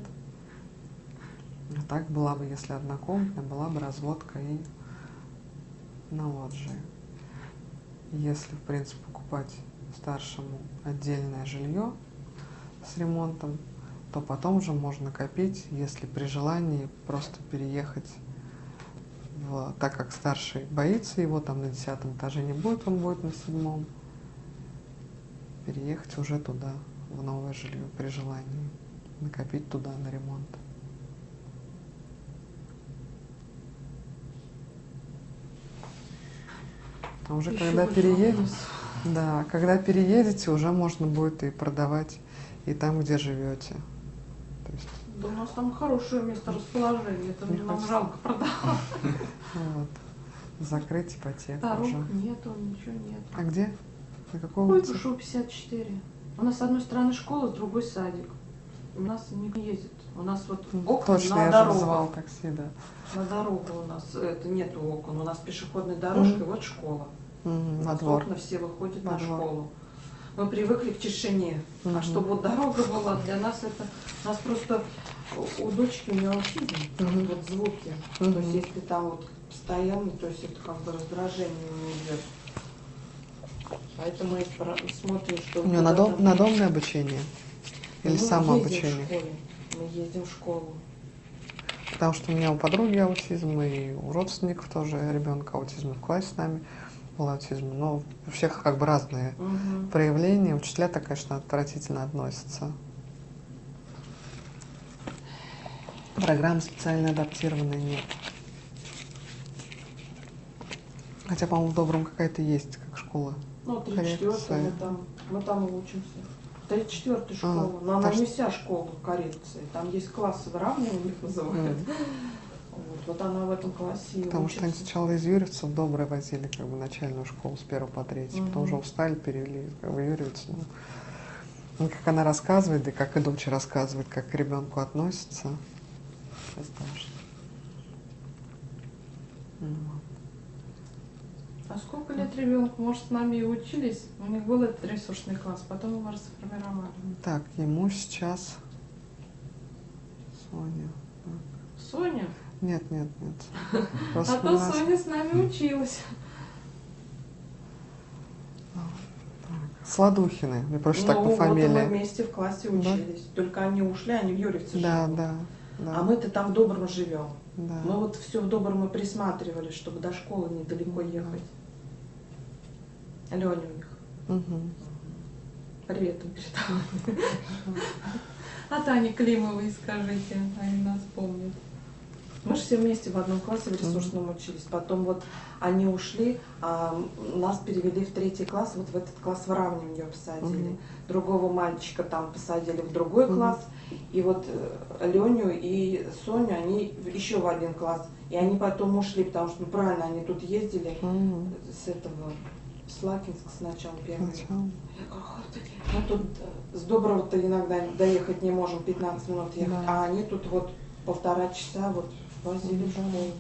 А так была бы, если однокомнатная, была бы разводка и на лоджии. Если, в принципе, покупать старшему отдельное жилье с ремонтом, то потом уже можно копить, если при желании просто переехать, так как старший боится его, там на 10-м этаже не будет, он будет на 7-м, переехать уже туда, в новое жилье при желании, накопить туда на ремонт. А уже Еще когда больше переедете, вопрос. да, когда переедете, уже можно будет и продавать и там, где живете. То есть, Да у нас там хорошее место расположения, это Не нам хочется. жалко продавать. вот, закрыть ипотеку Дорог уже. нету, ничего нет. А где? На какой Ой, улице? Пушова 54. У нас с одной стороны школа, с другой садик. У нас не ездит. У нас вот окна Точно, на я же дорогу. вызывала такси, да. На дорогу у нас это нету окон. У нас пешеходная дорожка, и вот школа. У На нас двор. окна все выходят Во на двор. школу. Мы привыкли к тишине. А чтобы вот дорога была, для нас это... У нас просто у дочки у нее аутизм, вот звуки. То есть если там вот постоянно, то есть это как бы раздражение не идет. Поэтому мы смотрим, что... У нее надомное обучение? Или самообучение? Мы ездим в школу. Потому что у меня у подруги аутизм, и у родственников тоже ребенка аутизм, в классе с нами был аутизм. Но у всех как бы разные проявления. Учителя-то, конечно, отвратительно относятся. Программы специально адаптированные нет. Хотя, по-моему, в Добром какая-то есть, как школа. Ну, 34-й мы там учимся. 34-я школа. Но она не вся школа коррекции. Там есть классы выравнивания, их называют. Вот она в этом классе и Потому учится. что они сначала из Юрьевца в Доброе возили как бы начальную школу с 1 по 3, потом уже устали, перевели как бы Юрьевец. Ну, как она рассказывает, и как и дочь рассказывает, как к ребенку относится. Это страшно. А сколько лет ребенку? Может, с нами и учились? У них был этот ресурсный класс, потом его расформировали. Так, ему сейчас Соня. Соня? Нет. А то Соня с нами училась. Сладухины, мне просто так по Вот фамилии. мы вместе в классе учились. Только они ушли, они в Юрьевце живут. Да. А мы-то там в Добром живем. Да. Мы вот все в Добром мы присматривали, чтобы до школы недалеко ехать. Леня у них. Привет им передавай. А Тане Климовой скажите, они нас помнят. Мы же все вместе в одном классе в ресурсном учились. Потом вот они ушли, а нас перевели в 3 класс, вот в этот класс выравнивания посадили. Другого мальчика там посадили в другой класс. И вот Леню и Соню они еще в 1 класс. И они потом ушли, потому что, ну правильно, они тут ездили с этого, с Лакинска сначала первый. Я говорю, мы тут с Доброго-то иногда доехать не можем, 15 минут ехать. А они тут вот 1,5 часа вот возили в школу.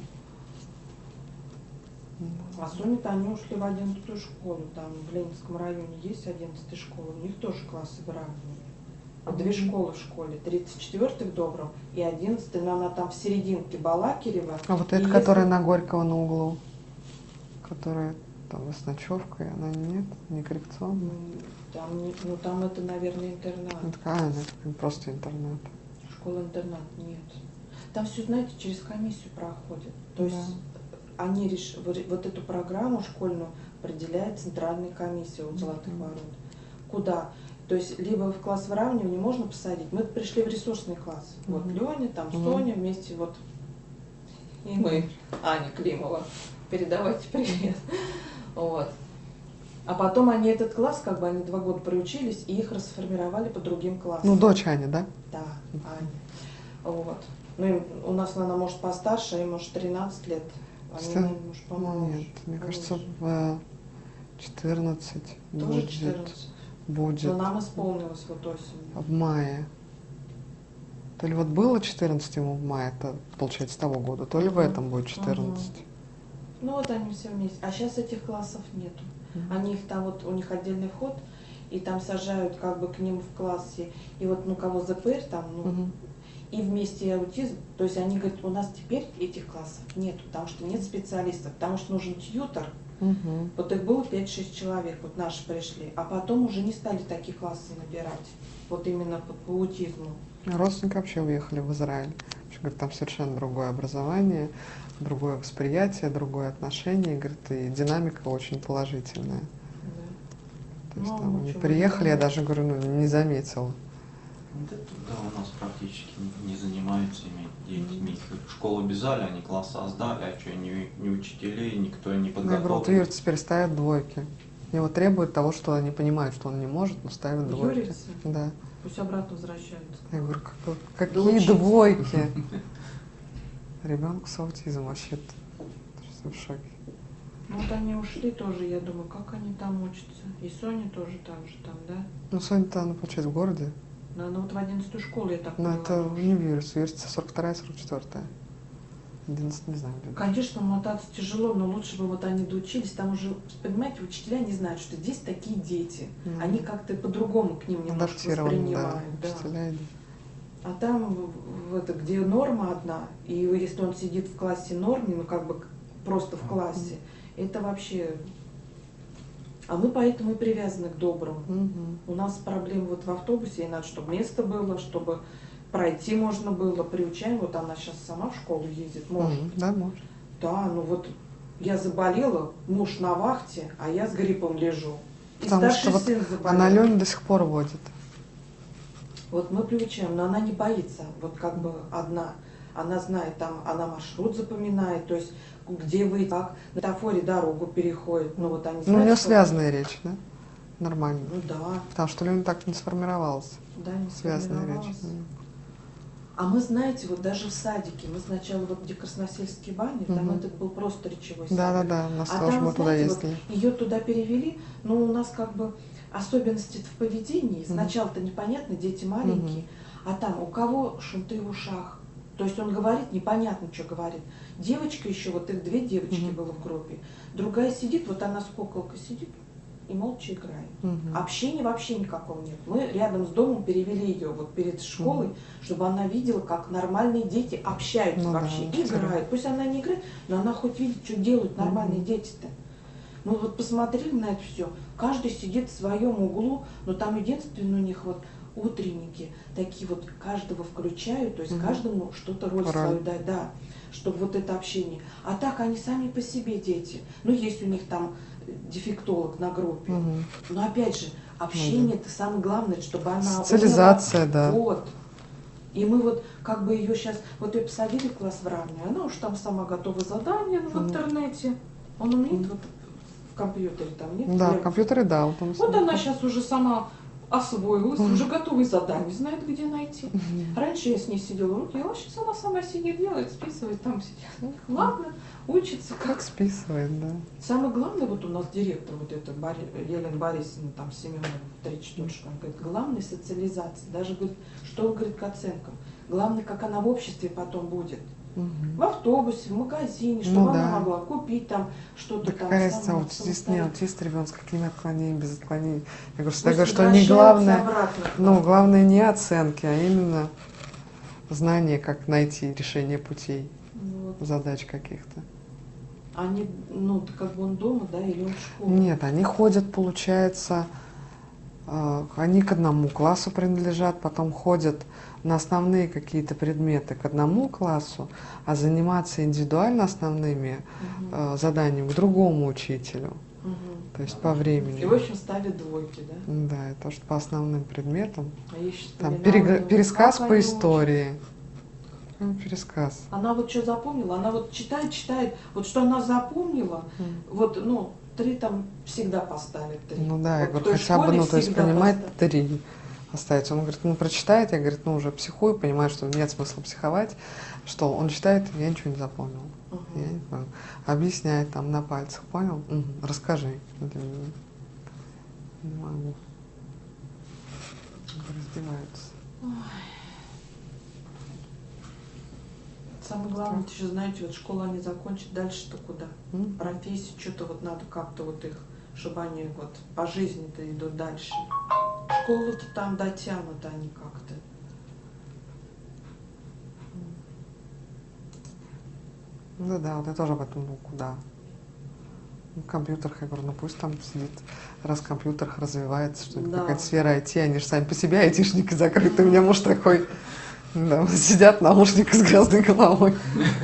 А Соня-то они ушли в 11-ю школу, там в Ленинском районе есть 11-я школа, у них тоже классы выравнивания. 2 школы в школе, 34-й в Добром и 11-й, но она там в серединке Балакирева. А вот эта, которая на Горького на углу, которая там с ночевкой, она нет, не коррекционная? Там это, наверное, интернат. Это просто интернат. Школа-интернат, нет. Там все, знаете, через комиссию проходит. То есть они вот эту программу школьную определяет центральная комиссия у Золотых Ворот. Куда? То есть либо в класс выравнивания можно посадить. Мы пришли в ресурсный класс. Вот Леня, там Соня вместе вот. И мы, Аня Климова. Передавайте привет. Вот. А потом они этот класс, как бы они 2 года проучились, и их расформировали по другим классам. Ну, дочь Аня, да? Да, Аня. Вот. Ну, у нас она, может, постарше, ей, может, 13 лет. Они, может, помоложе. Нет, мне кажется, в 14 Тоже будет. 14. Будет. Но нам исполнилось вот осенью. В мае. То ли вот было 14 ему в мае, это получается того года, то ли в этом будет 14. Ну вот они все вместе. А сейчас этих классов нету. Они их там вот, у них отдельный вход, и там сажают как бы к ним в классе. И вот, ну, кого ЗПР там, ну, и вместе и аутизм. То есть они говорят, у нас теперь этих классов нет, потому что нет специалистов, потому что нужен тьютор. Мгм. Вот их было 5-6 человек, вот наши пришли, а потом уже не стали такие классы набирать, вот именно по аутизму. Родственники вообще уехали в Израиль. Говорит, там совершенно другое образование, другое восприятие, другое отношение. Говорит, и динамика очень положительная. Да. То есть Ну, там мы они чё, приехали, я мы- даже говорю, ну, не заметила. Да, у нас практически не занимаются ими детьми. Школу обязали, они класс создали, а что, ни учителей, никто не Я говорю, вот подготовлен. Юрий теперь ставит двойки. Его требует того, что они понимают, что он не может, но ставит двойки. Юрится? Да. Пусть обратно возвращаются. Я говорю, какие Доучиться. двойки? Ребенок с аутизмом вообще в шоке. Ну вот они ушли тоже, я думаю, как они там учатся. И Соня тоже так же там, да? Ну, Соня-то, она, получается, в городе. Но она вот в 11-ю школу, я так Но поняла. это не в университете, 42-я, 44-я. 11, не знаю, где. Конечно, мотаться тяжело, но лучше бы вот они доучились. Там уже, понимаете, учителя не знают, что здесь такие дети. Ну. Они как-то по-другому к ним немножко Адаптированы, да, воспринимают. Да. учителя. И- А там, где норма одна, и если он сидит в классе норме, ну как бы просто в классе, это вообще... А мы поэтому и привязаны к доброму. Мгм. У нас проблема вот в автобусе, и надо, чтобы место было, чтобы пройти можно было. Приучаем, вот она сейчас сама в школу ездит, может. Мгм. Да, может. Да, ну вот я заболела, муж на вахте, а я с гриппом лежу. И Потому что старший вот сын заболел. она Леню до сих пор водит. Вот мы приучаем, но она не боится, вот как бы одна. Она знает, там, она маршрут запоминает, то есть где выйти, как на светофоре дорогу переходит. Ну вот они Ну, у знают, нее что- связанная речь, да? Нормально. Ну да, Потому что Леня так не сформировалась. да, не Связанная речь. сформировалась. А мы, знаете, вот даже в садике, мы сначала вот где Красносельские бани, там Мгм. это был просто речевой садик. Да, да, да. У нас А тоже там, мы туда знаете, вот ездили. ее туда перевели, но у нас как бы особенности в поведении. Сначала-то непонятно, дети маленькие, а там у кого шунты в ушах. То есть он говорит, непонятно, что говорит. Девочка еще, вот их 2 девочки Мгм. было в группе. Другая сидит, вот она с куколкой сидит и молча играет. Мгм. Общения вообще никакого нет. Мы рядом с домом перевели ее вот перед школой, чтобы она видела, как нормальные дети общаются Ну да, вообще, интересно. играют. Пусть она не играет, но она хоть видит, что делают нормальные Мгм. дети-то. Ну вот посмотрели на это все. Каждый сидит в своем углу, но там единственное у них вот утренники такие вот каждого включают, то есть Мгм. каждому что-то роль Роль. свою дать, да, чтобы вот это общение. А так они сами по себе дети. Ну есть у них там дефектолог на группе. Мгм. Но опять же, общение это самое главное, чтобы она Социализация, умела. да. Вот. И мы вот как бы ее сейчас, вот ее посадили в класс в равне, она уж там сама готова задание в интернете. Он умеет вот в компьютере там, нет? Да, Я- в компьютере, да. Вот, он Вот она сейчас уже сама освоилась, уже готовые задания, знает, где найти. Мгм. Раньше я с ней сидела, руки, а сейчас она сама сидит, делает, списывает, там сидит. Ладно, учится. Как списывает, да. Самое главное, вот у нас директор, вот эта Елена Борисовна, там, Семенова, 34 школа, говорит, главное социализация. Даже, говорит, что вы, говорит, к оценкам. Главное, как она в обществе потом будет. Мгм. В автобусе, в магазине, чтобы Ну она да. могла купить там что-то Да там. какая разница, сама, вот здесь не самостоятельно. аутист ребенок, с какими отклонениями, без отклонений. Я говорю, Пусть всегда говорю, что не возвращаются главное, обратно. ну, главное не оценки, а именно знание, как найти решение путей, Вот. задач каких-то. Они, ну, как бы он дома, да, или он в школу? Нет, они ходят, получается, они к одному классу принадлежат, потом ходят на основные какие-то предметы к одному классу, а заниматься индивидуально основными Мгм. заданиями к другому учителю. Мгм. То есть по времени. И, в общем, ставят двойки, да? Да, это что по основным предметам. А я щас Там вспоминала, пересказ как по они истории. Пересказ. Она вот что запомнила, она вот читает, вот что она запомнила, вот, ну, 3 там всегда поставит 3. Ну да, я Вот в говорю, той хотя бы, школе ну, то есть всегда понимать поставит. 3 оставить. Он говорит, ну, прочитает, я, говорит, ну, уже психую, понимаю, что нет смысла психовать, что он читает, я ничего не запомнил. Мгм. Я не понял. Объясняет там на пальцах, понял? Мгм. Расскажи. Не могу. Раздеваются. Самое главное, еще знаете, вот школу они закончат, дальше-то куда? М? Профессию, что-то вот надо как-то вот их, чтобы они вот по жизни-то идут дальше. Школу-то там дотянут они как-то. Ну да, вот я тоже об этом, ну куда? Ну, в компьютерах, я говорю, ну пусть там сидит, раз в компьютерах развивается, что это Да. какая-то сфера IT, они же сами по себе айтишники закрыты. У меня муж такой, да, сидят наушники с грязной головой.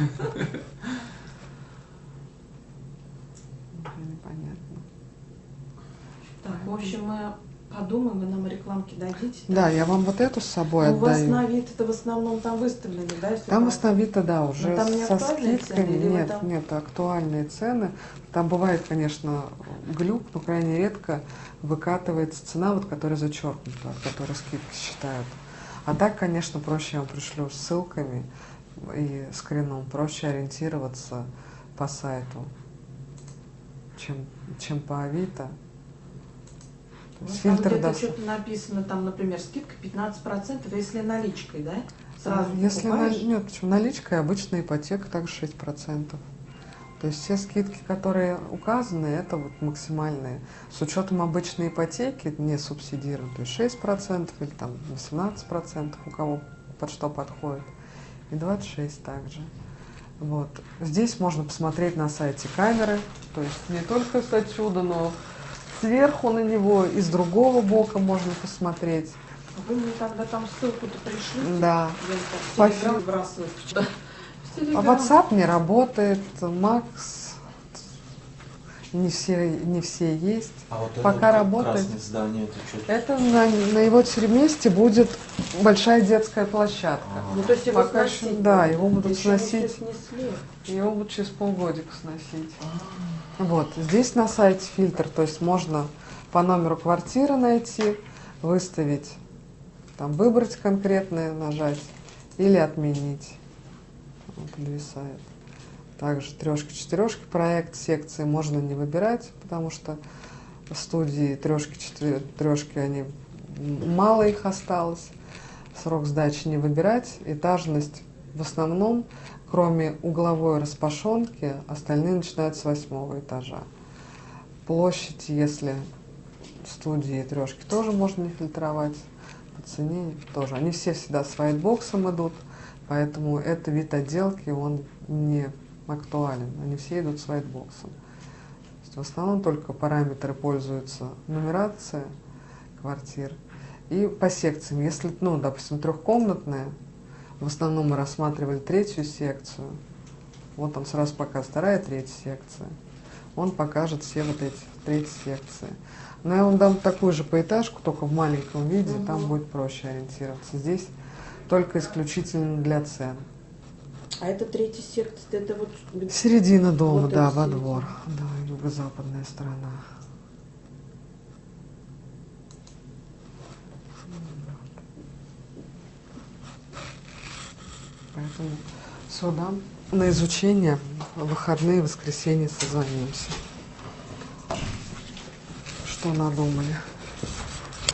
Непонятно. Так, в общем, мы подумаем, вы нам рекламки дадите. Да, я вам вот эту с собой Ну, у вас отдаю. на вид это в основном там выставлены, да? если Там в брать? основном, да, уже там не со актуальные скидками. цены или вы Нет, там- нет, актуальные цены. Там бывает, конечно, глюк, но крайне редко выкатывается цена, вот, которая зачеркнута, от которой скидки считают. А так, конечно, проще я вам пришлю ссылками и скрином, проще ориентироваться по сайту, чем по Авито. То Ну, есть там фильтр где-то даже. что-то написано, там, например, скидка 15%, если наличкой, да? Сразу Если покупаешь? нет, почему наличка и обычная ипотека также 6%. То есть все скидки, которые указаны, это вот максимальные. С учетом обычной ипотеки, не субсидируют, то есть 6% или там 18%, у кого под что подходит, и 26% также. Вот. Здесь можно посмотреть на сайте камеры, то есть не только с отсюда, но сверху на него и с другого бока можно посмотреть. Вы мне тогда там ссылку-то пришлите. Да. Я По так в Телеграм вбрасываю. Да. В А Телеграм. WhatsApp не работает, Макс не все есть. А вот Пока это работает. красное здание, это что? Это на его месте будет большая детская площадка. Ну, то есть его Пока сносить еще- да, будут. его будут Еще не сносить. все снесли. Его будут через полгодика сносить. Вот, здесь на сайте фильтр, то есть можно по номеру квартиры найти, выставить, там выбрать конкретное, нажать или отменить. Он подвисает. Также трешки, четырешки, проект секции можно не выбирать, потому что студии трешки, четырешки, они мало их осталось. Срок сдачи не выбирать. Этажность в основном, кроме угловой распашонки, остальные начинаются с 8 этажа. Площадь, если студии трешки, тоже можно не фильтровать. По цене тоже. Они все всегда с вайтбоксом идут, поэтому это вид отделки, он не актуален. Они все идут с вайтбоксом. То есть в основном только параметры пользуются нумерация квартир. И по секциям, если, ну, допустим, трехкомнатная, в основном мы рассматривали третью секцию. Вот он сразу показывает вторая, третья секция. Он покажет все вот эти третьи секции. Но я вам дам такую же поэтажку, только в маленьком виде, там будет проще ориентироваться. Здесь только исключительно для цен. А это третий сектор, это вот... Середина дома, Вот да, это во середина. двор. Да, юго-западная сторона. Поэтому сюда на изучение в выходные, воскресенье созвонимся. Что надумали?